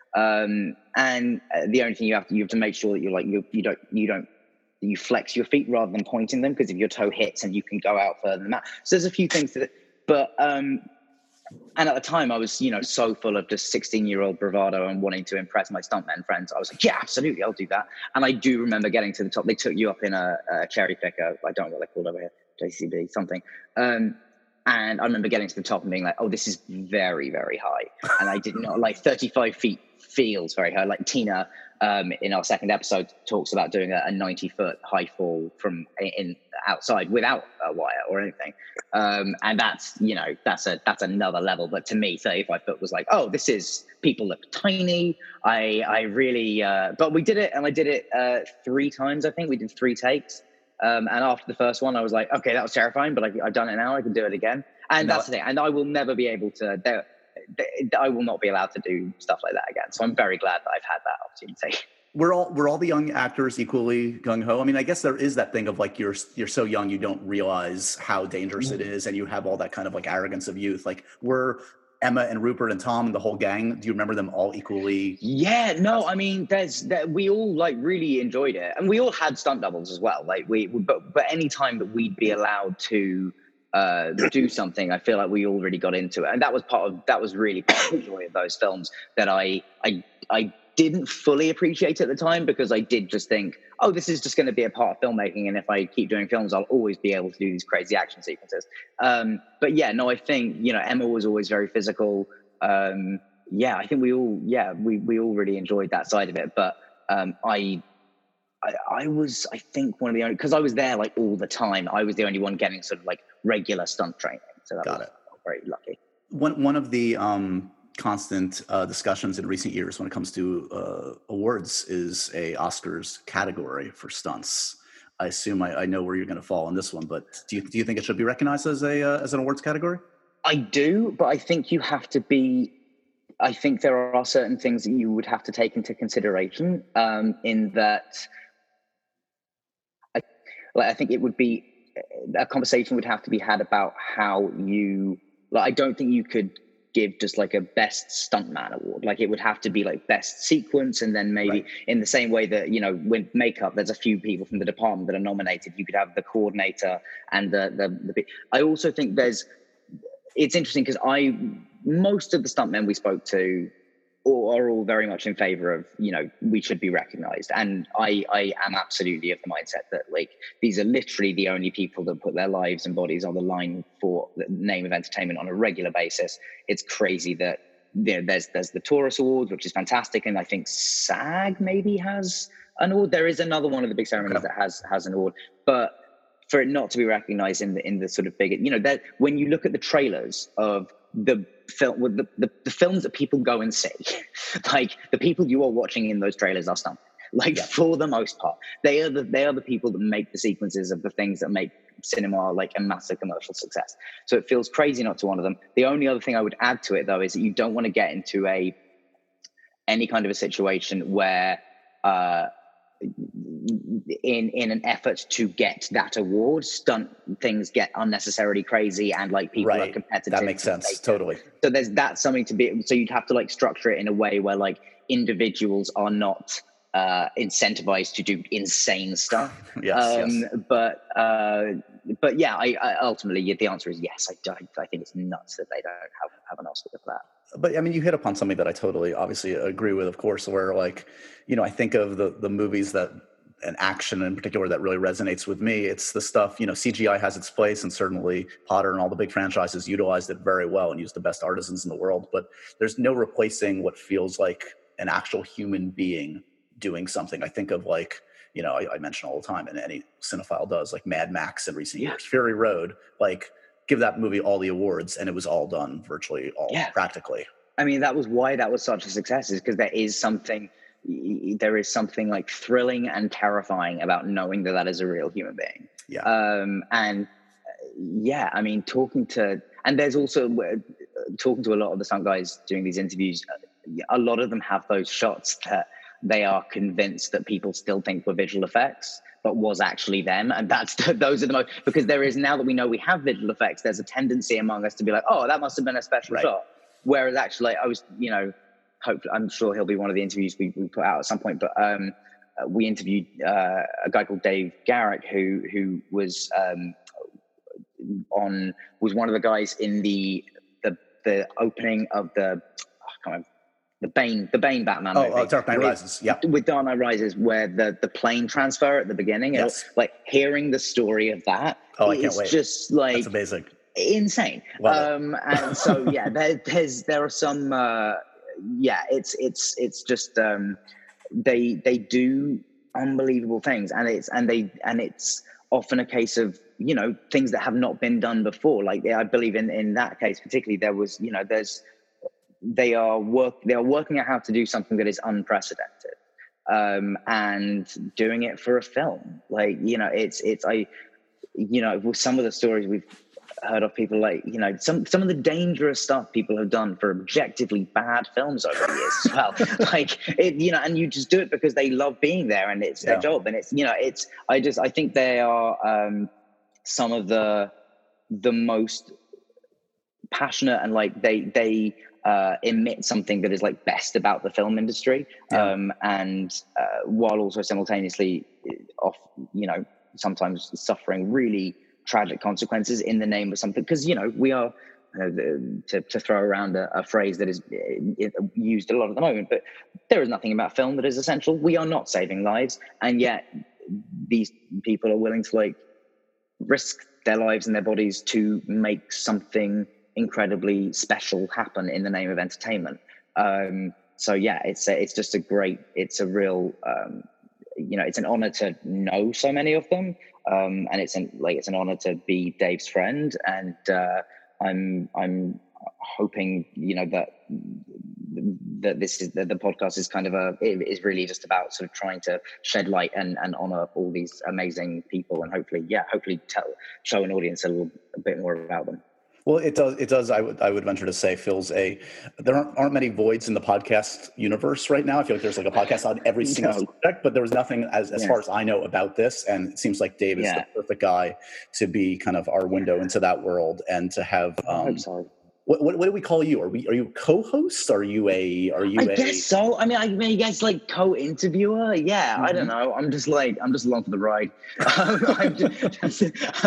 Um, and uh, the only thing you have to you have to make sure that you're like you you don't you don't you flex your feet rather than pointing them, because if your toe hits, and you can go out further than that. So there's a few things that, but. Um, And at the time, I was, you know, so full of just sixteen-year-old bravado and wanting to impress my stuntmen friends. I was like, yeah, absolutely, I'll do that. And I do remember getting to the top. They took you up in a, a cherry picker. I don't know what they're called over here, J C B, something. Um, and I remember getting to the top and being like, oh, this is very, very high. And I did not like thirty-five feet feels very high. Like Tina um, in our second episode talks about doing a, a ninety foot high fall from in outside without a wire or anything. Um, and that's, you know, that's a, that's another level. But to me, thirty-five foot was like, oh, this is, people look tiny. I, I really, uh, but we did it, and I did it uh, three times. I think we did three takes. Um, and after the first one, I was like, okay, that was terrifying, but I, I've done it now. I can do it again. And no. that's the thing. And I will never be able to, there, I will not be allowed to do stuff like that again. So I'm very glad that I've had that opportunity. We're all, we're all the young actors equally gung-ho. I mean, I guess there is that thing of like, you're, you're so young, you don't realize how dangerous mm-hmm. it is. And you have all that kind of like arrogance of youth. Like we're Emma and Rupert and Tom and the whole gang. Do you remember them all equally? Yeah, no, I mean, there's that we all like really enjoyed it, and we all had stunt doubles as well. Like we, but but any time that we'd be allowed to uh, do something, I feel like we all really got into it, and that was part of that was really part of the joy of those films that I I I didn't fully appreciate at the time, because I did just think, oh, this is just going to be a part of filmmaking, and if I keep doing films, I'll always be able to do these crazy action sequences. Um, but yeah, no, I think, you know, Emma was always very physical. Um, yeah, I think we all, yeah, we we all really enjoyed that side of it. But um, I, I, I was, I think, one of the only, because I was there like all the time. I was the only one getting sort of like regular stunt training. So that Got was it. very lucky. One one of the um, constant uh, discussions in recent years when it comes to uh, awards is a Oscars category for stunts. I assume I, I know where you're going to fall on this one, but do you do you think it should be recognized as a uh, as an awards category? I do, but I think you have to be. I think there are certain things that you would have to take into consideration. Um, in that, I, like I think it would be a conversation would have to be had about how you. Like, I don't think you could give just like a best stuntman award. Like it would have to be like best sequence, and then maybe right. in the same way that, you know, with makeup, there's a few people from the department that are nominated. You could have the coordinator and the the. the I also think there's. It's interesting because I most of the stuntmen we spoke to all, are all very much in favor of, you know, we should be recognized, and I I am absolutely of the mindset that like these are literally the only people that put their lives and bodies on the line for the name of entertainment on a regular basis. It's crazy that, you know, there's there's the Taurus Awards, which is fantastic, and I think SAG maybe has an award. There is another one of the big ceremonies okay. that has has an award, but for it not to be recognized in the in the sort of big, you know, that when you look at the trailers of the film, with the, the, the films that people go and see, like the people you are watching in those trailers are stunt. Like yeah. for the most part, they are the they are the people that make the sequences of the things that make cinema like a massive commercial success. So it feels crazy not to honor them. The only other thing I would add to it though is that you don't want to get into a any kind of a situation where uh, in in an effort to get that award, stunt things get unnecessarily crazy and like people right. are competitive. That makes sense. Totally. So there's that's something to be. So you'd have to like structure it in a way where like individuals are not uh, incentivized to do insane stuff. yes, um, yes. But uh, but yeah, I, I ultimately the answer is yes. I don't. I think it's nuts that they don't have have an Oscar for that. But I mean, you hit upon something that I totally obviously agree with, of course, where like, you know, I think of the, the movies that and action in particular that really resonates with me. It's the stuff, you know, C G I has its place, and certainly Potter and all the big franchises utilized it very well and used the best artisans in the world. But there's no replacing what feels like an actual human being doing something. I think of like, you know, I, I mention all the time, and any cinephile does, like Mad Max in recent yeah. years, Fury Road, like, give that movie all the awards, and it was all done virtually all yeah. practically. I mean, that was why that was such a success, is because there is something, there is something like thrilling and terrifying about knowing that that is a real human being. Yeah. Um, and yeah, I mean, talking to, and there's also uh, talking to a lot of the stunt guys doing these interviews. A lot of them have those shots that they are convinced that people still think were visual effects, but was actually them. And that's those are the most, because there is, now that we know we have visual effects, there's a tendency among us to be like, oh, that must have been a special right. shot. Whereas actually I was, you know, hopefully, I'm sure he'll be one of the interviews we, we put out at some point, but um, uh, we interviewed uh, a guy called Dave Garrick, who, who was um, on, was one of the guys in the, the, the opening of the, oh, I can't remember, The Bane, the Bane Batman oh, movie. Oh, Dark Knight with, Rises, yeah. With Dark Knight Rises, where the, the plane transfer at the beginning, yes. and like hearing the story of that oh, I can't is wait. just like, that's amazing. insane. Um, and so yeah, there, there's there are some uh, yeah, it's it's it's just um, they they do unbelievable things, and it's and they and it's often a case of, you know, things that have not been done before. Like I believe in in that case particularly, there was, you know, there's they are work they are working out how to do something that is unprecedented, um, and doing it for a film. Like, you know, it's it's I you know, with some of the stories we've heard of, people like, you know, some some of the dangerous stuff people have done for objectively bad films over the years as well. Like, it, you know, and you just do it because they love being there and it's their yeah. job. And it's, you know, it's, I just, I think they are um, some of the, the most passionate and like they, they uh, emit something that is like best about the film industry. Yeah. Um, and uh, while also simultaneously off, you know, sometimes suffering really tragic consequences in the name of something, because, you know, we are uh, the, to, to throw around a, a phrase that is uh, used a lot at the moment, but there is nothing about film that is essential. We are not saving lives, and yet these people are willing to like risk their lives and their bodies to make something incredibly special happen in the name of entertainment. Um, so yeah, it's a, it's just a great, it's a real um, you know, it's an honor to know so many of them. Um, and it's an, like, it's an honor to be Dave's friend. And uh, I'm, I'm hoping, you know, that, that this is, that the podcast is kind of a, it is really just about sort of trying to shed light and, and honor all these amazing people. And hopefully, yeah, hopefully tell, show an audience a little a bit more about them. Well, it does. It does. I would. I would venture to say fills a. There aren't, aren't many voids in the podcast universe right now. I feel like there's like a podcast on every single no. subject, but there was nothing as as yes. far as I know about this. And it seems like Dave is yeah. the perfect guy to be kind of our window into that world and to have. Um, I'm sorry. What, what what do we call you? Are we are you co-host? Are you a are you? I a... guess so. I mean, I mean, I guess like co-interviewer. Yeah, mm-hmm. I don't know. I'm just like I'm just along for the ride. um, I'm just,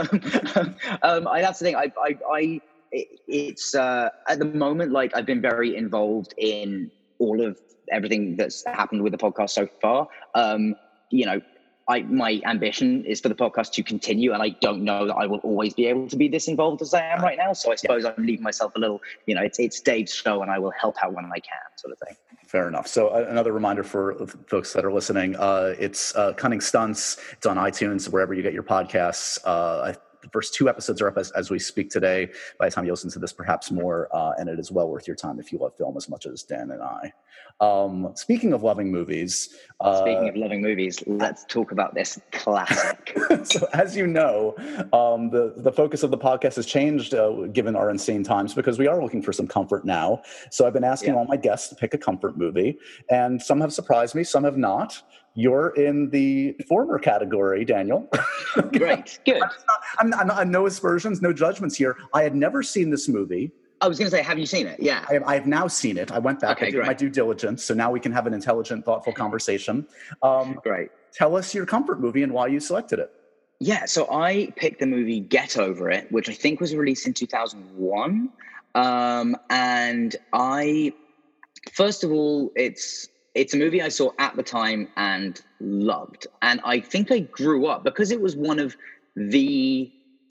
um, um, I that's the thing. I I. I It, it's uh, at the moment, like I've been very involved in all of everything that's happened with the podcast so far. Um, you know, I my ambition is for the podcast to continue, and I don't know that I will always be able to be this involved as I am right now. So I suppose yeah. I'm leaving myself a little, you know, it's it's Dave's show, and I will help out when I can, sort of thing. Fair enough. So uh, another reminder for folks that are listening: uh, it's uh, Cunning Stunts. It's on iTunes, wherever you get your podcasts. Uh, I, The first two episodes are up as, as we speak today. By the time you listen to this, perhaps more, uh, and it is well worth your time if you love film as much as Dan and I. Um, speaking of loving movies. Uh, speaking of loving movies, let's talk about this classic. So as you know, um, the, the focus of the podcast has changed uh, given our insane times, because we are looking for some comfort now. So I've been asking yeah. all my guests to pick a comfort movie, and some have surprised me, some have not. You're in the former category, Daniel. Great, good. I'm, I'm, I'm no aspersions, no judgments here. I had never seen this movie. I was going to say, have you seen it? Yeah. I have, I have now seen it. I went back, okay, I did great. my due diligence, so now we can have an intelligent, thoughtful conversation. Um, great. Tell us your comfort movie and why you selected it. Yeah, so I picked the movie Get Over It, which I think was released in two thousand one. Um, and I, first of all, it's... It's a movie I saw at the time and loved. And I think I grew up because it was one of the,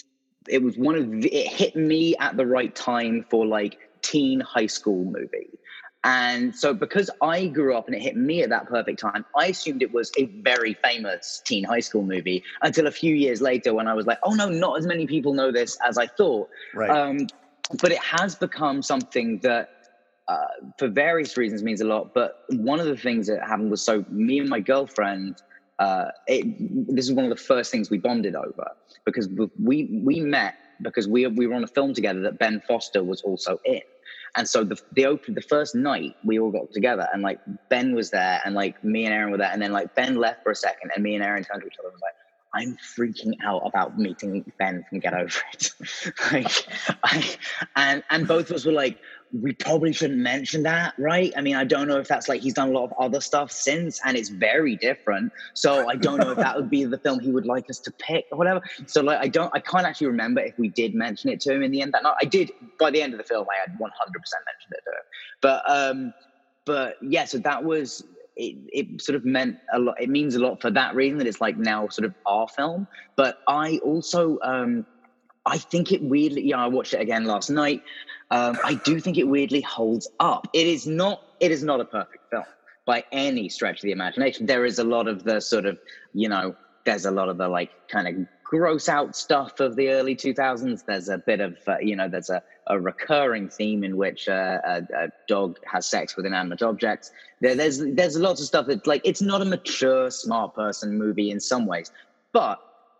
it was one of the, it hit me at the right time for like teen high school movie. And so because I grew up and it hit me at that perfect time, I assumed it was a very famous teen high school movie until a few years later when I was like, oh no, not as many people know this as I thought. Right. Um, but it has become something that, Uh, for various reasons means a lot, but one of the things that happened was, so me and my girlfriend, uh, it, this is one of the first things we bonded over, because we we met because we we were on a film together that Ben Foster was also in, and so the the open the first night we all got together, and like Ben was there, and like me and Aaron were there, and then like Ben left for a second, and me and Aaron turned to each other and was like, I'm freaking out about meeting Ben from Get Over It. like, I, and and both of us were like, we probably shouldn't mention that, right? I mean, I don't know if that's like, he's done a lot of other stuff since, and it's very different. So I don't know if that would be the film he would like us to pick or whatever. So like, I don't, I can't actually remember if we did mention it to him in the end that night. I did, by the end of the film, I had one hundred percent mentioned it to him. But, um, but yeah, so that was, It, it sort of meant a lot. It means a lot for that reason, that it's like now sort of our film. But I also, um, I think it weirdly, yeah, I watched it again last night. Um, I do think it weirdly holds up. It is not, it is not a perfect film by any stretch of the imagination. There is a lot of the sort of, you know, there's a lot of the like kind of gross out stuff of the early two thousands. There's a bit of, uh, you know, there's a, a recurring theme in which uh, a, a dog has sex with inanimate objects. There, there's, there's lots of stuff that like, it's not a mature, smart person movie in some ways, but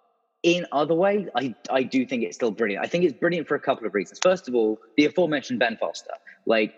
in other ways, I, I do think it's still brilliant. I think it's brilliant for a couple of reasons. First of all, the aforementioned Ben Foster. Like,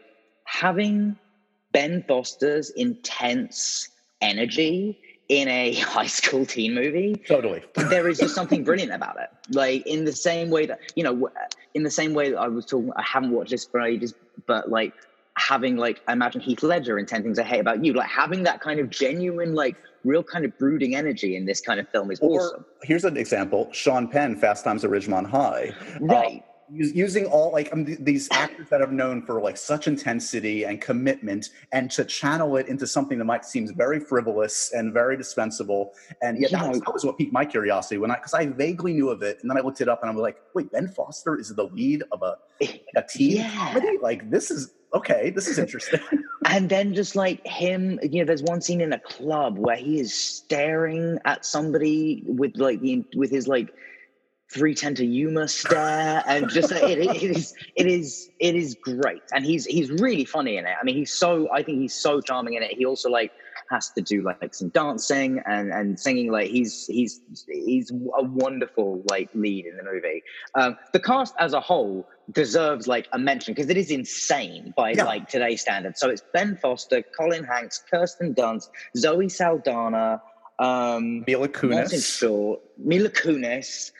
having Ben Foster's intense energy in a high school teen movie. Totally. There is just something brilliant about it. Like, in the same way that, you know, in the same way that I was talking, I haven't watched this for ages, but like, having like, I imagine Heath Ledger in ten Things I Hate About You, like having that kind of genuine, like real kind of brooding energy in this kind of film is or, awesome. Here's an example: Sean Penn, Fast Times at Ridgemont High, right? Uh, using all like um, th- these actors that are known for like such intensity and commitment, and to channel it into something that might seem very frivolous and very dispensable. And yeah, that was, that was what piqued my curiosity when I, because I vaguely knew of it, and then I looked it up, and I'm like, wait, Ben Foster is the lead of a a teen yeah. comedy? Like, this is okay. This is interesting. And then just like him, you know, there's one scene in a club where he is staring at somebody with like the with his like three ten to Yuma stare, and just it, it is it is it is great, and he's he's really funny in it. I mean, he's so I think he's so charming in it. He also like has to do like, like some dancing and and singing. Like he's he's he's a wonderful like lead in the movie. Um, the cast as a whole deserves like a mention because it is insane by yeah. like today's standards. So it's Ben Foster, Colin Hanks, Kirsten Dunst, Zoe Saldana, um, Mila Kunis, Martin Short, Mila Kunis.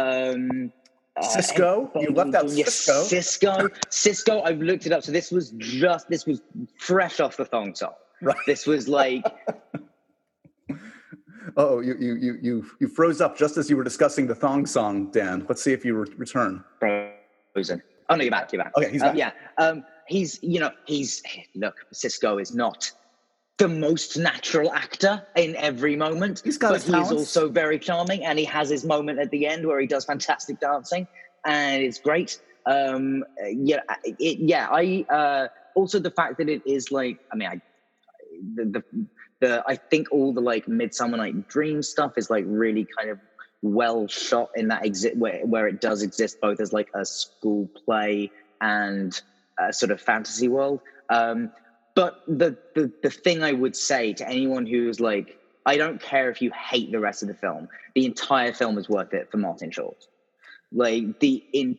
Um, Cisco, uh, you left out Cisco. Cisco, Cisco. I've looked it up. So this was just this was fresh off the thong song. Right. This was like. Oh, you you you you you froze up just as you were discussing the thong song, Dan. Let's see if you re- return. Frozen. Oh no, you're back. You're back. Okay, he's um, back. Yeah. Um, he's you know he's look. Cisco is not the most natural actor in every moment. He's got but his he's talents. also very charming, and he has his moment at the end where he does fantastic dancing, and it's great. Um, yeah, it, yeah. I uh, also the fact that it is like, I mean, I the the, the I think all the like Midsummer Night Dream stuff is like really kind of well shot in that exit where where it does exist both as like a school play and a sort of fantasy world. Um, But the, the the thing I would say to anyone who's like, I don't care if you hate the rest of the film, the entire film is worth it for Martin Short. Like the in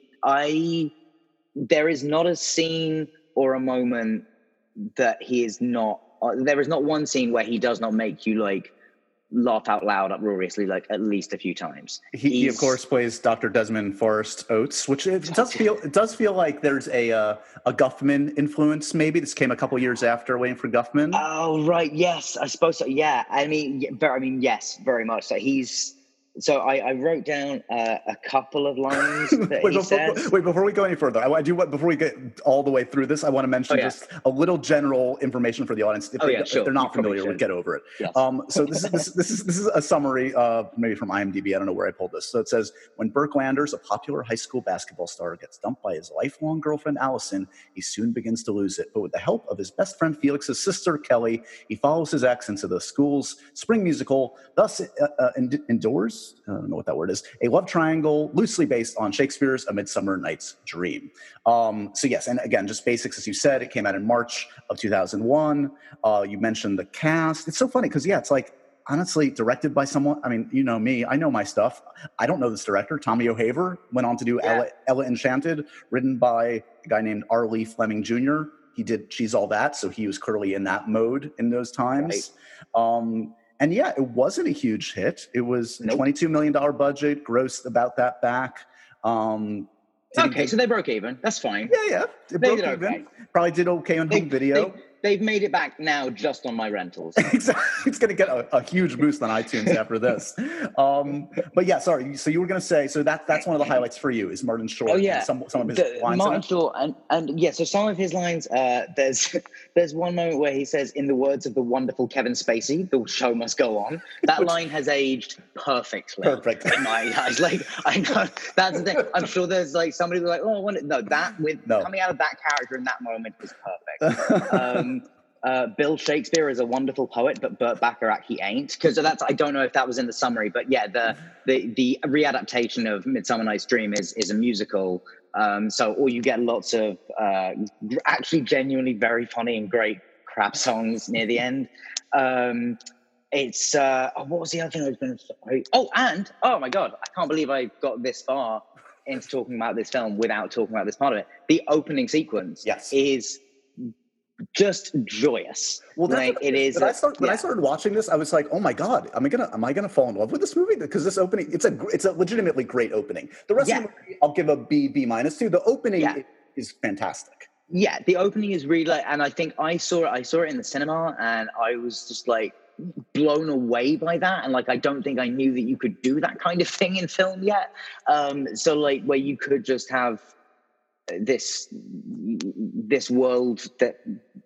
I, there is not a scene or a moment that he is not. Uh, there is not one scene where he does not make you like laugh out loud uproariously like at least a few times. He, he of course plays Doctor Desmond Forrest Oates, which it does feel it does feel like there's a uh, a Guffman influence. Maybe this came a couple years after Waiting for Guffman. Oh right, yes, I suppose so. Yeah, I mean, very, I mean, yes, very much so. He's so I, I wrote down uh, a couple of lines that wait, he before, says. Wait, before we go any further, I, I do what before we get all the way through this. I want to mention oh, yeah. just a little general information for the audience. If, oh, they, yeah, sure. if they're not you familiar with Get Over It. Yes. Um, so this is this, this is this is a summary, uh, maybe from IMDb. I don't know where I pulled this. So it says, when Burke Landers, a popular high school basketball star, gets dumped by his lifelong girlfriend Allison, he soon begins to lose it. But with the help of his best friend Felix's sister Kelly, he follows his ex into the school's spring musical. Thus, uh, uh, endures. I don't know what that word is, a love triangle loosely based on Shakespeare's A Midsummer Night's Dream. Um, so yes, and again, just basics, as you said, it came out in March of two thousand one. Uh, you mentioned the cast. It's so funny because, yeah, it's like, honestly, directed by someone, I mean, you know me, I know my stuff. I don't know this director. Tommy O'Haver went on to do yeah. Ella, Ella Enchanted, written by a guy named R. Lee Fleming Junior He did She's All That, so he was clearly in that mode in those times. Right. Um, And yeah, it wasn't a huge hit. It was nope. twenty-two million dollars budget, grossed about that back. Um, okay, get, so they broke even. That's fine. Yeah, yeah. It they broke did even. Okay. Probably did okay on they, home video. They, they've made it back now just on my rentals. Exactly. It's going to get a, a huge boost on iTunes after this. Um, but yeah, sorry. So you were going to say, so that that's one of the highlights for you is Martin Short. Oh yeah, and some some of his the, lines. Martin Short, and and yeah. So some of his lines. Uh, there's there's one moment where he says, "In the words of the wonderful Kevin Spacey, the show must go on." That Which, line has aged perfectly. Perfect. In my eyes, like I know that's the thing. I'm sure there's like somebody who's like, "Oh, I want it." No, that with no. coming out of that character in that moment was perfect. um, Uh, Bill Shakespeare is a wonderful poet, but Burt Bacharach he ain't. Because that's I don't know if that was in the summary, but yeah, the the the readaptation of Midsummer Night's Dream is is a musical. Um, so or you get lots of uh, actually genuinely very funny and great crap songs near the end. Um, it's uh, oh, what was the other thing I was going to say? Oh, and oh my god, I can't believe I got this far into talking about this film without talking about this part of it. The opening sequence yes. is just joyous. Well, that's like, what, it is. When, a, I start, when yeah. I started watching this, I was like, "Oh my god, am I gonna am I gonna fall in love with this movie?" Because this opening, it's a it's a legitimately great opening. The rest yeah. of the movie, I'll give a B B minus to. The opening yeah. is, is fantastic. Yeah, the opening is really, like, and I think I saw it. I saw it in the cinema, and I was just like blown away by that. And like, I don't think I knew that you could do that kind of thing in film yet. Um, so like, where you could just have this this world that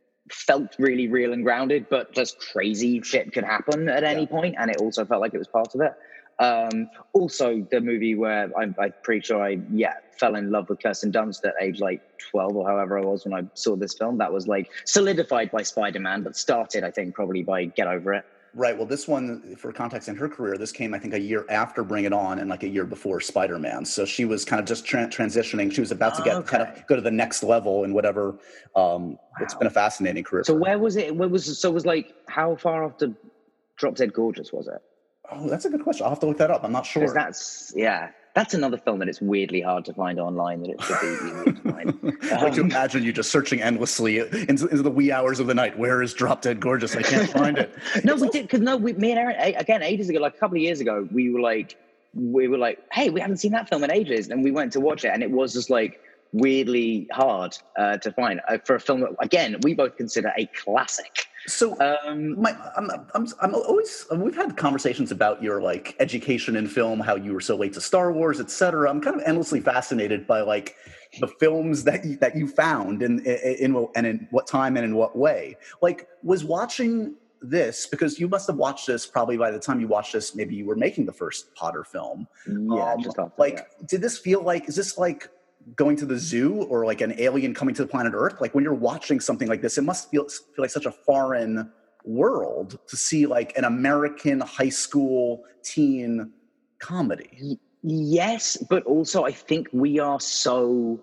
felt really real and grounded, but just crazy shit could happen at any yeah. point, and it also felt like it was part of it. Um, also, the movie where I'm, I'm pretty sure I yeah fell in love with Kirsten Dunst at age like twelve or however I was when I saw this film. That was like solidified by Spider-Man, but started I think probably by Get Over It. Right. Well, this one, for context in her career, this came, I think, a year after Bring It On and like a year before Spider-Man. So she was kind of just tra- transitioning. She was about to get okay. kind of go to the next level and whatever. Um, wow. It's been a fascinating career. So where was it? Where was so it was like how far after Drop Dead Gorgeous was it? Oh, that's a good question. I'll have to look that up. I'm not sure. Because that's yeah. That's another film that it's weirdly hard to find online that it should be easier to find. Um, I like to imagine you just searching endlessly into, into the wee hours of the night. Where is Drop Dead Gorgeous? I can't find it. no, we did, because no, we, me and Aaron, again, ages ago, like a couple of years ago, we were like, we were like, hey, we haven't seen that film in ages. And we went to watch it, and it was just like weirdly hard uh, to find uh, for a film that, again, we both consider a classic. So, um, my, I'm, I'm, I'm always, we've had conversations about your like education in film, how you were so late to Star Wars, et cetera. I'm kind of endlessly fascinated by like the films that you, that you found in, in, in, and in what time and in what way. Like, was watching this, because you must have watched this probably by the time you watched this, maybe you were making the first Potter film. Yeah, um, just after, like, yeah. Did this feel like, is this like going to the zoo or like an alien coming to the planet Earth? Like when you're watching something like this, it must feel, feel like such a foreign world to see like an American high school teen comedy. Yes, but also I think we are so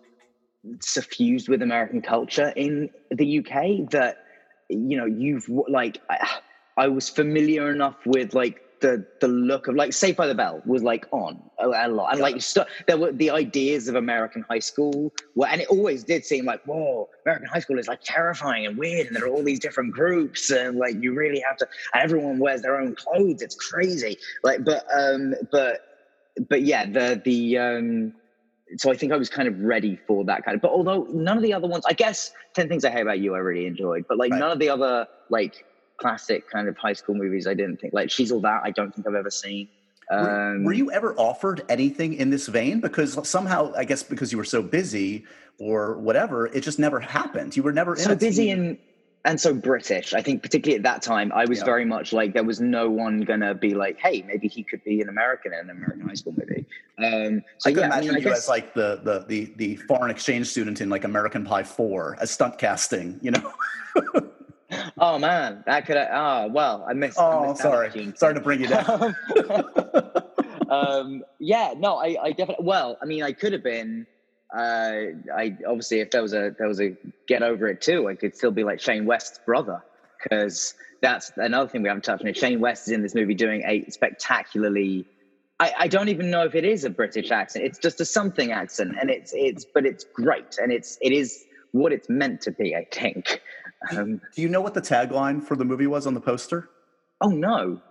suffused with American culture in the U K that, you know, you've like, I, I was familiar enough with like the the look of like Saved by the Bell was like on a, a lot, and like st- there were the ideas of American high school were, and it always did seem like, whoa, American high school is like terrifying and weird, and there are all these different groups, and like you really have to, and everyone wears their own clothes, it's crazy. Like, but um, but but yeah, the the um. So I think I was kind of ready for that kind of, but although none of the other ones, I guess ten Things I Hate About You I really enjoyed, but like right. none of the other like classic kind of high school movies I didn't think, like She's All That I don't think I've ever seen. Um, were, were you ever offered anything in this vein? Because somehow, I guess because you were so busy or whatever, it just never happened. You were never so in a busy team. and and so British. I think particularly at that time, I was yeah. very much like there was no one gonna be like, hey, maybe he could be an American in an American high school movie. Um, so I could yeah, imagine I mean, I you guess, as like the, the the the foreign exchange student in like American Pie four as stunt casting, you know. Oh man, that could. Oh well, I missed. Oh, I missed sorry, sorry to bring you down. um, yeah, no, I, I definitely. Well, I mean, I could have been. Uh, I obviously, if there was a there was a Get Over It too, I could still be like Shane West's brother, because that's another thing we haven't touched on. Shane West is in this movie doing a spectacularly. I, I don't even know if it is a British accent. It's just a something accent, and it's it's but it's great, and it's it is what it's meant to be, I think. Um, Do you know what the tagline for the movie was on the poster? Oh, no.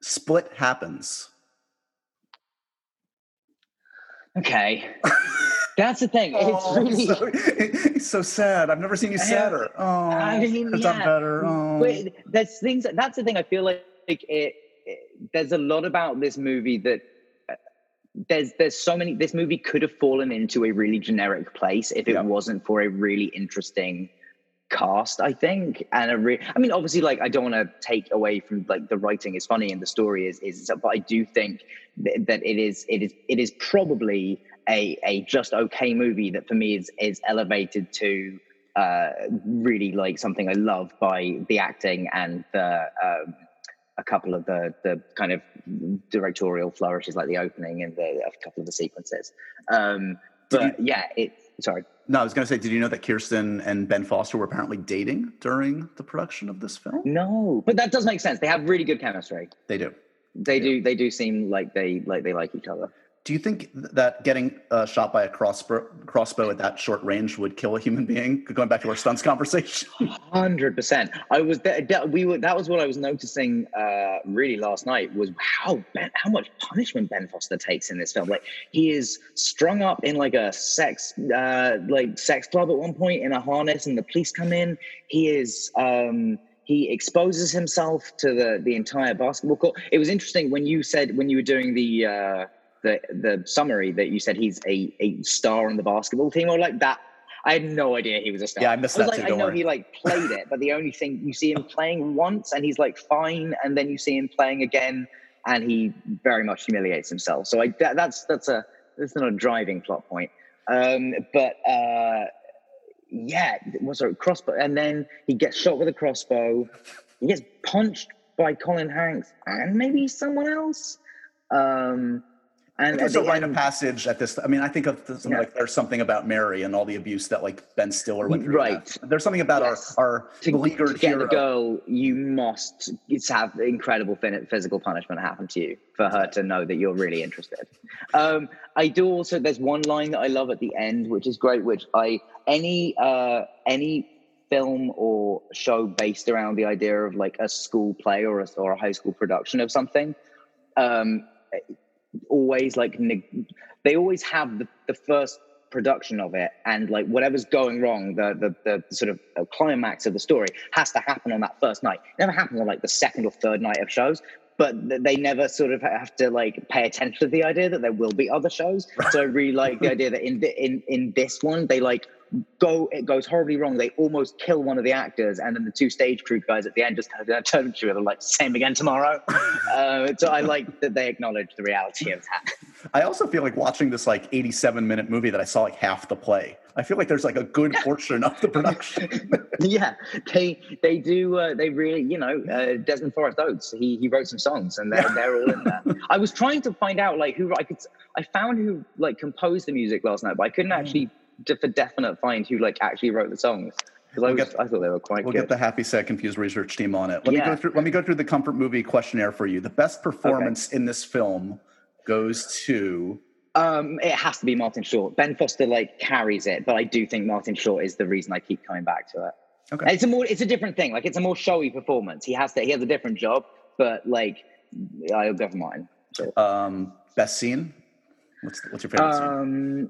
Split happens. Okay. That's the thing. It's Oh, really. he's so, he's so sad. I've never seen you sadder. Oh, I mean, it's yeah. done better. Oh. But there's things. That's the thing. I feel like it, it. There's a lot about this movie that. There's there's so many. This movie could have fallen into a really generic place if it Yeah. wasn't for a really interesting cast, I think. And a re- I mean, obviously, like I don't want to take away from like the writing is funny and the story is is, but I do think th- that it is it is it is probably a a just okay movie that for me is is elevated to uh, really like something I love by the acting and the. Um, a couple of the the kind of directorial flourishes, like the opening and the, a couple of the sequences. Um, but yeah, it. Sorry. No, I was going to say, did you know that Kirsten and Ben Foster were apparently dating during the production of this film? No, but that does make sense. They have really good chemistry. They do. They do. They do seem like they like they like each other. Do you think that getting uh, shot by a crossbow, crossbow at that short range would kill a human being? Going back to our stunts conversation. Hundred percent. I was that, that we were. That was what I was noticing uh, really last night was how Ben, how much punishment Ben Foster takes in this film. Like he is strung up in like a sex uh, like sex club at one point in a harness, and the police come in. He is. Um, He exposes himself to the the entire basketball court. It was interesting when you said when you were doing the. Uh, the the summary that you said he's a, a star on the basketball team or like that. I had no idea he was a star. Yeah, I missed I was that like, too, I don't know worry. he like played it, but the only thing you see him playing once and he's like fine, and then you see him playing again and he very much humiliates himself. So I that, that's that's a that's not a driving plot point. Um, but uh, yeah, what's a crossbow? And then he gets shot with a crossbow. He gets punched by Colin Hanks and maybe someone else. Um, I And think there's at a the rite of end- passage at this. I mean, I think of something Yeah. like There's Something About Mary and all the abuse that like Ben Stiller went through. Right. There's something about Yes. our our to, beleaguered to get hero. the girl, you must it's have incredible fin- physical punishment happen to you for her to know that you're really interested. Um, I do also. There's one line that I love at the end, which is great. Which I any uh, any film or show based around the idea of like a school play or a, or a high school production of something. Um, always like neg- they always have the, the first production of it, and like whatever's going wrong, the the, the sort of climax of the story has to happen on that first night. It never happens on like the second or third night of shows, but they never sort of have to like pay attention to the idea that there will be other shows. So I really like the idea that in the, in in this one they like go it goes horribly wrong. They almost kill one of the actors, and then the two stage crew guys at the end just kind of turn to each other like same again tomorrow. uh, so I like that they acknowledge the reality of that. I also feel like watching this like eighty-seven minute movie that I saw like half the play. I feel like there's like a good portion of the production. Yeah, they they do. Uh, they really, you know, uh, Desmond Forrest Oates. He he wrote some songs, and they're they're all in there. I was trying to find out like who I could. I found who like composed the music last night, but I couldn't actually de- for definite find who like actually wrote the songs because I We'll was get- I thought they were quite We'll good. get the Happy Sad Confused research team on it. Let me Yeah. go through. Let me go through the comfort movie questionnaire for you. The best performance in this film goes to. Um, it has to be Martin Short. Ben Foster like carries it, but I do think Martin Short is the reason I keep coming back to it. Okay. It's a more, it's a different thing. Like it's a more showy performance. He has to, he has a different job, but like I'll go for mine. So, Um, best scene. What's what's your favorite scene? um,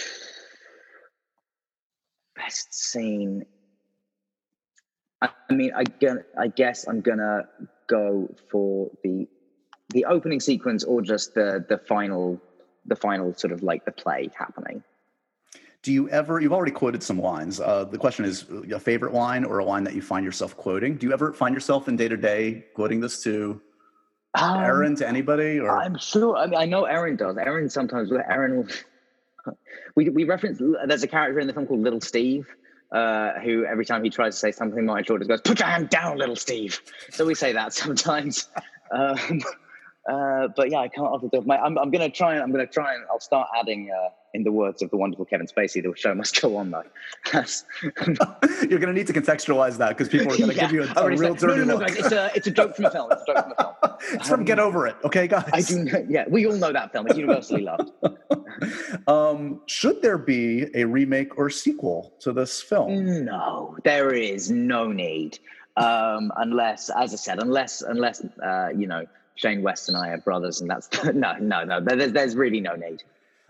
best scene. I, I mean, I gonna, I guess I'm gonna go for the the opening sequence, or just the the final, the final sort of like the play happening. Do you ever? You've already quoted some lines. Uh, the question is a favorite line or a line that you find yourself quoting. Do you ever find yourself in day to day quoting this to Um, Aaron, to anybody? Or I'm sure. I mean, I know Aaron does. Aaron sometimes. Aaron will. We we reference. There's a character in the film called Little Steve, uh, who every time he tries to say something, Martin Short just goes, "Put your hand down, Little Steve." So we say that sometimes. Um, uh, but yeah, I can't off the top of my. I'm I'm gonna try and I'm gonna try and I'll start adding. Uh, in the words of the wonderful Kevin Spacey, the show must go on though. That's, you're going to need to contextualize that because people are going to yeah, give you a, I a already real said, dirty no, no, no, look. guys, it's a it's a joke from the film. It's a joke from the film. It's from Get Over It, okay, guys? I do. Know, yeah, we all know that film. It's universally loved. um, should there be a remake or sequel to this film? No, there is no need. Um, unless, as I said, unless, unless, uh, you know, Shane West and I are brothers, and that's no, no, no. There's, there's really no need.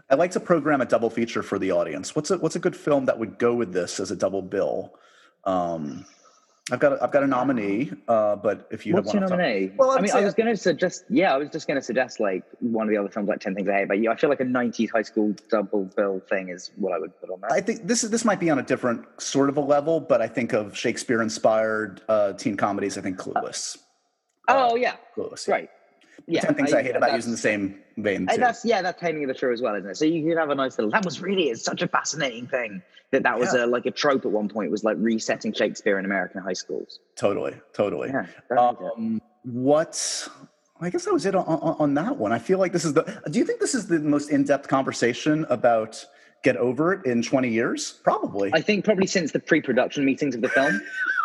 I like to program a double feature for the audience. What's a what's a good film that would go with this as a double bill? Um, I've got a, I've got a nominee, uh, but if you What's have your one, nominee? Well, I mean, I was going to suggest, yeah, I was just going to suggest like one of the other films, like ten Things I Hate About You. I feel like a nineties high school double bill thing is what I would put on that. I think this is this might be on a different sort of a level, but I think of Shakespeare-inspired uh, teen comedies. I think Clueless. Oh uh, yeah, Clueless. Yeah. right. Yeah, ten Things I, I Hate About You is in the same vein too. That's yeah, that's Taming of the Shrew as well, isn't it? So you could have a nice little. That was really it's such a fascinating thing that that was yeah. a, like a trope at one point was like resetting Shakespeare in American high schools. Totally, totally. Yeah, um, what? I guess that was it on, on, on that one. I feel like this is the. Do you think this is the most in-depth conversation about Get Over It in twenty years? Probably. I think probably since the pre-production meetings of the film.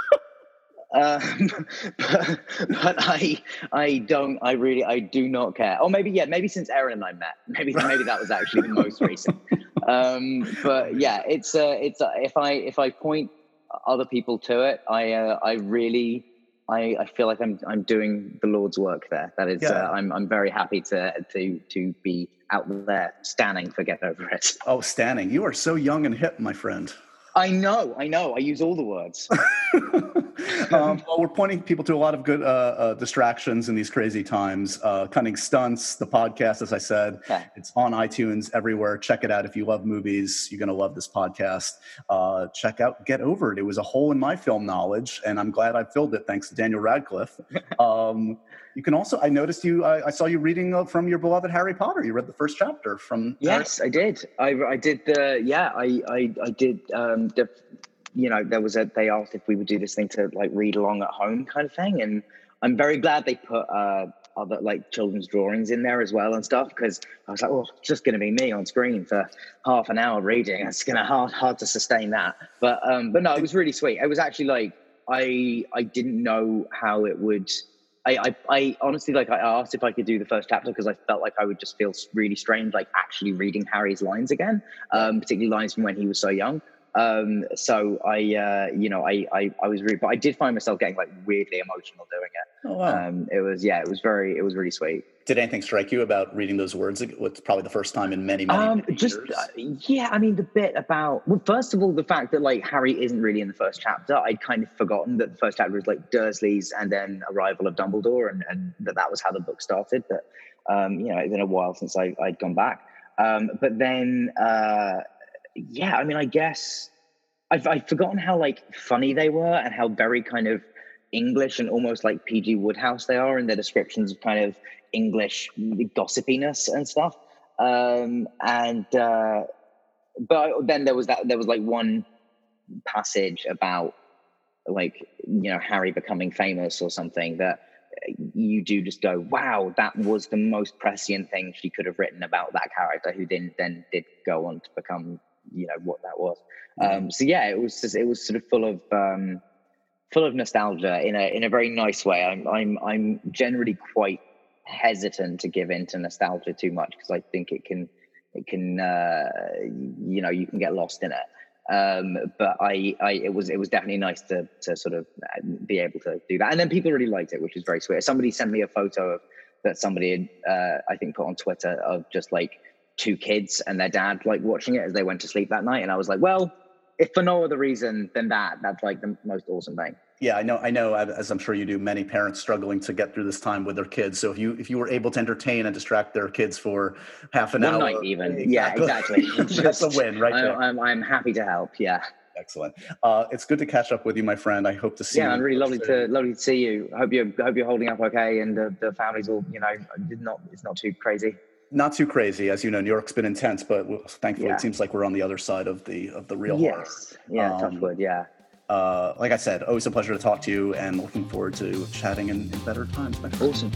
Um, but, but I, I don't, I really, I do not care. Or maybe, yeah, maybe since Erin and I met, maybe, maybe that was actually the most recent. Um, but yeah, it's, uh, it's, uh, if I, if I point other people to it, I, uh, I really, I, I feel like I'm, I'm doing the Lord's work there. That is, yeah. uh, I'm, I'm very happy to, to, to be out there standing for Get Over It. Oh, standing. You are so young and hip, my friend. I know, I know. I use all the words. um, well, we're pointing people to a lot of good uh, uh, distractions in these crazy times. Uh, Cunning Stunts, the podcast, as I said, okay. It's on iTunes everywhere. Check it out. If you love movies, you're going to love this podcast. Uh, check out Get Over It. It was a hole in my film knowledge, and I'm glad I filled it thanks to Daniel Radcliffe. Um, you can also, I noticed you, I, I saw you reading uh, from your beloved Harry Potter. You read the first chapter from. Yes, Harry. I did. I, I did the, yeah, I, I, I did, um, the, you know, there was a, they asked if we would do this thing to like read along at home kind of thing. And I'm very glad they put uh, other like children's drawings in there as well and stuff. Cause I was like, oh, it's just going to be me on screen for half an hour reading. It's going to hard, hard to sustain that. But, um, but no, it was really sweet. It was actually like, I, I didn't know how it would, I, I, I honestly, like, I asked if I could do the first chapter because I felt like I would just feel really strange, like actually reading Harry's lines again, um, particularly lines from when he was so young. Um, so I, uh, you know, I, I, I was really, but I did find myself getting like weirdly emotional doing it. Oh, wow. Um, it was, yeah, it was very, it was really sweet. Did anything strike you about reading those words? It's probably the first time in many, many, um, many just, years. Uh, yeah, I mean, the bit about, well, first of all, the fact that like Harry isn't really in the first chapter, I'd kind of forgotten that the first chapter was like Dursley's and then arrival of Dumbledore, and, and that that was how the book started. But, um, you know, it's been a while since I, I'd gone back. Um, but then, uh, yeah, I mean, I guess I've, I've forgotten how like funny they were and how very kind of English and almost like P G Woodhouse they are in their descriptions of kind of English gossipiness and stuff. Um, and, uh, but then there was that, there was like one passage about like, you know, Harry becoming famous or something that you do just go, wow, that was the most prescient thing she could have written about that character who then, then did go on to become, you know, what that was. Um, so yeah, it was just, it was sort of full of, um, full of nostalgia in a, in a very nice way. I'm, I'm, I'm generally quite hesitant to give in to nostalgia too much because I think it can, it can, uh, you know, you can get lost in it. Um, but I, I, it was, it was definitely nice to, to sort of be able to do that. And then people really liked it, which was very sweet. Somebody sent me a photo of that somebody had, uh, I think put on Twitter of just like two kids and their dad, like watching it as they went to sleep that night. And I was like, well, if for no other reason than that, that's like the most awesome thing. Yeah, I know. I know. As I'm sure you do, many parents struggling to get through this time with their kids. So if you if you were able to entertain and distract their kids for half an One hour, night even, exactly. yeah, exactly. That's a win, right there. I'm, I'm I'm happy to help. Yeah. Excellent. Uh, it's good to catch up with you, my friend. I hope to see yeah, you. Yeah, and really lovely soon. to lovely to see you. I hope you hope you're holding up okay, and the, the family's all, you know, not it's not too crazy. Not too crazy, as you know. New York's been intense, but thankfully yeah. it seems like we're on the other side of the of the real yes. horror. Yeah, um, touch wood. Yeah. Uh, like I said, always a pleasure to talk to you, and looking forward to chatting in, in better times. Awesome.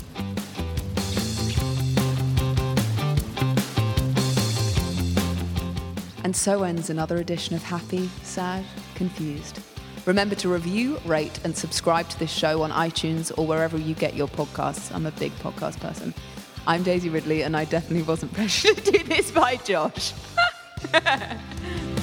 And so ends another edition of Happy, Sad, Confused. Remember to review, rate, and subscribe to this show on iTunes or wherever you get your podcasts. I'm a big podcast person. I'm Daisy Ridley, and I definitely wasn't pressured to do this by Josh.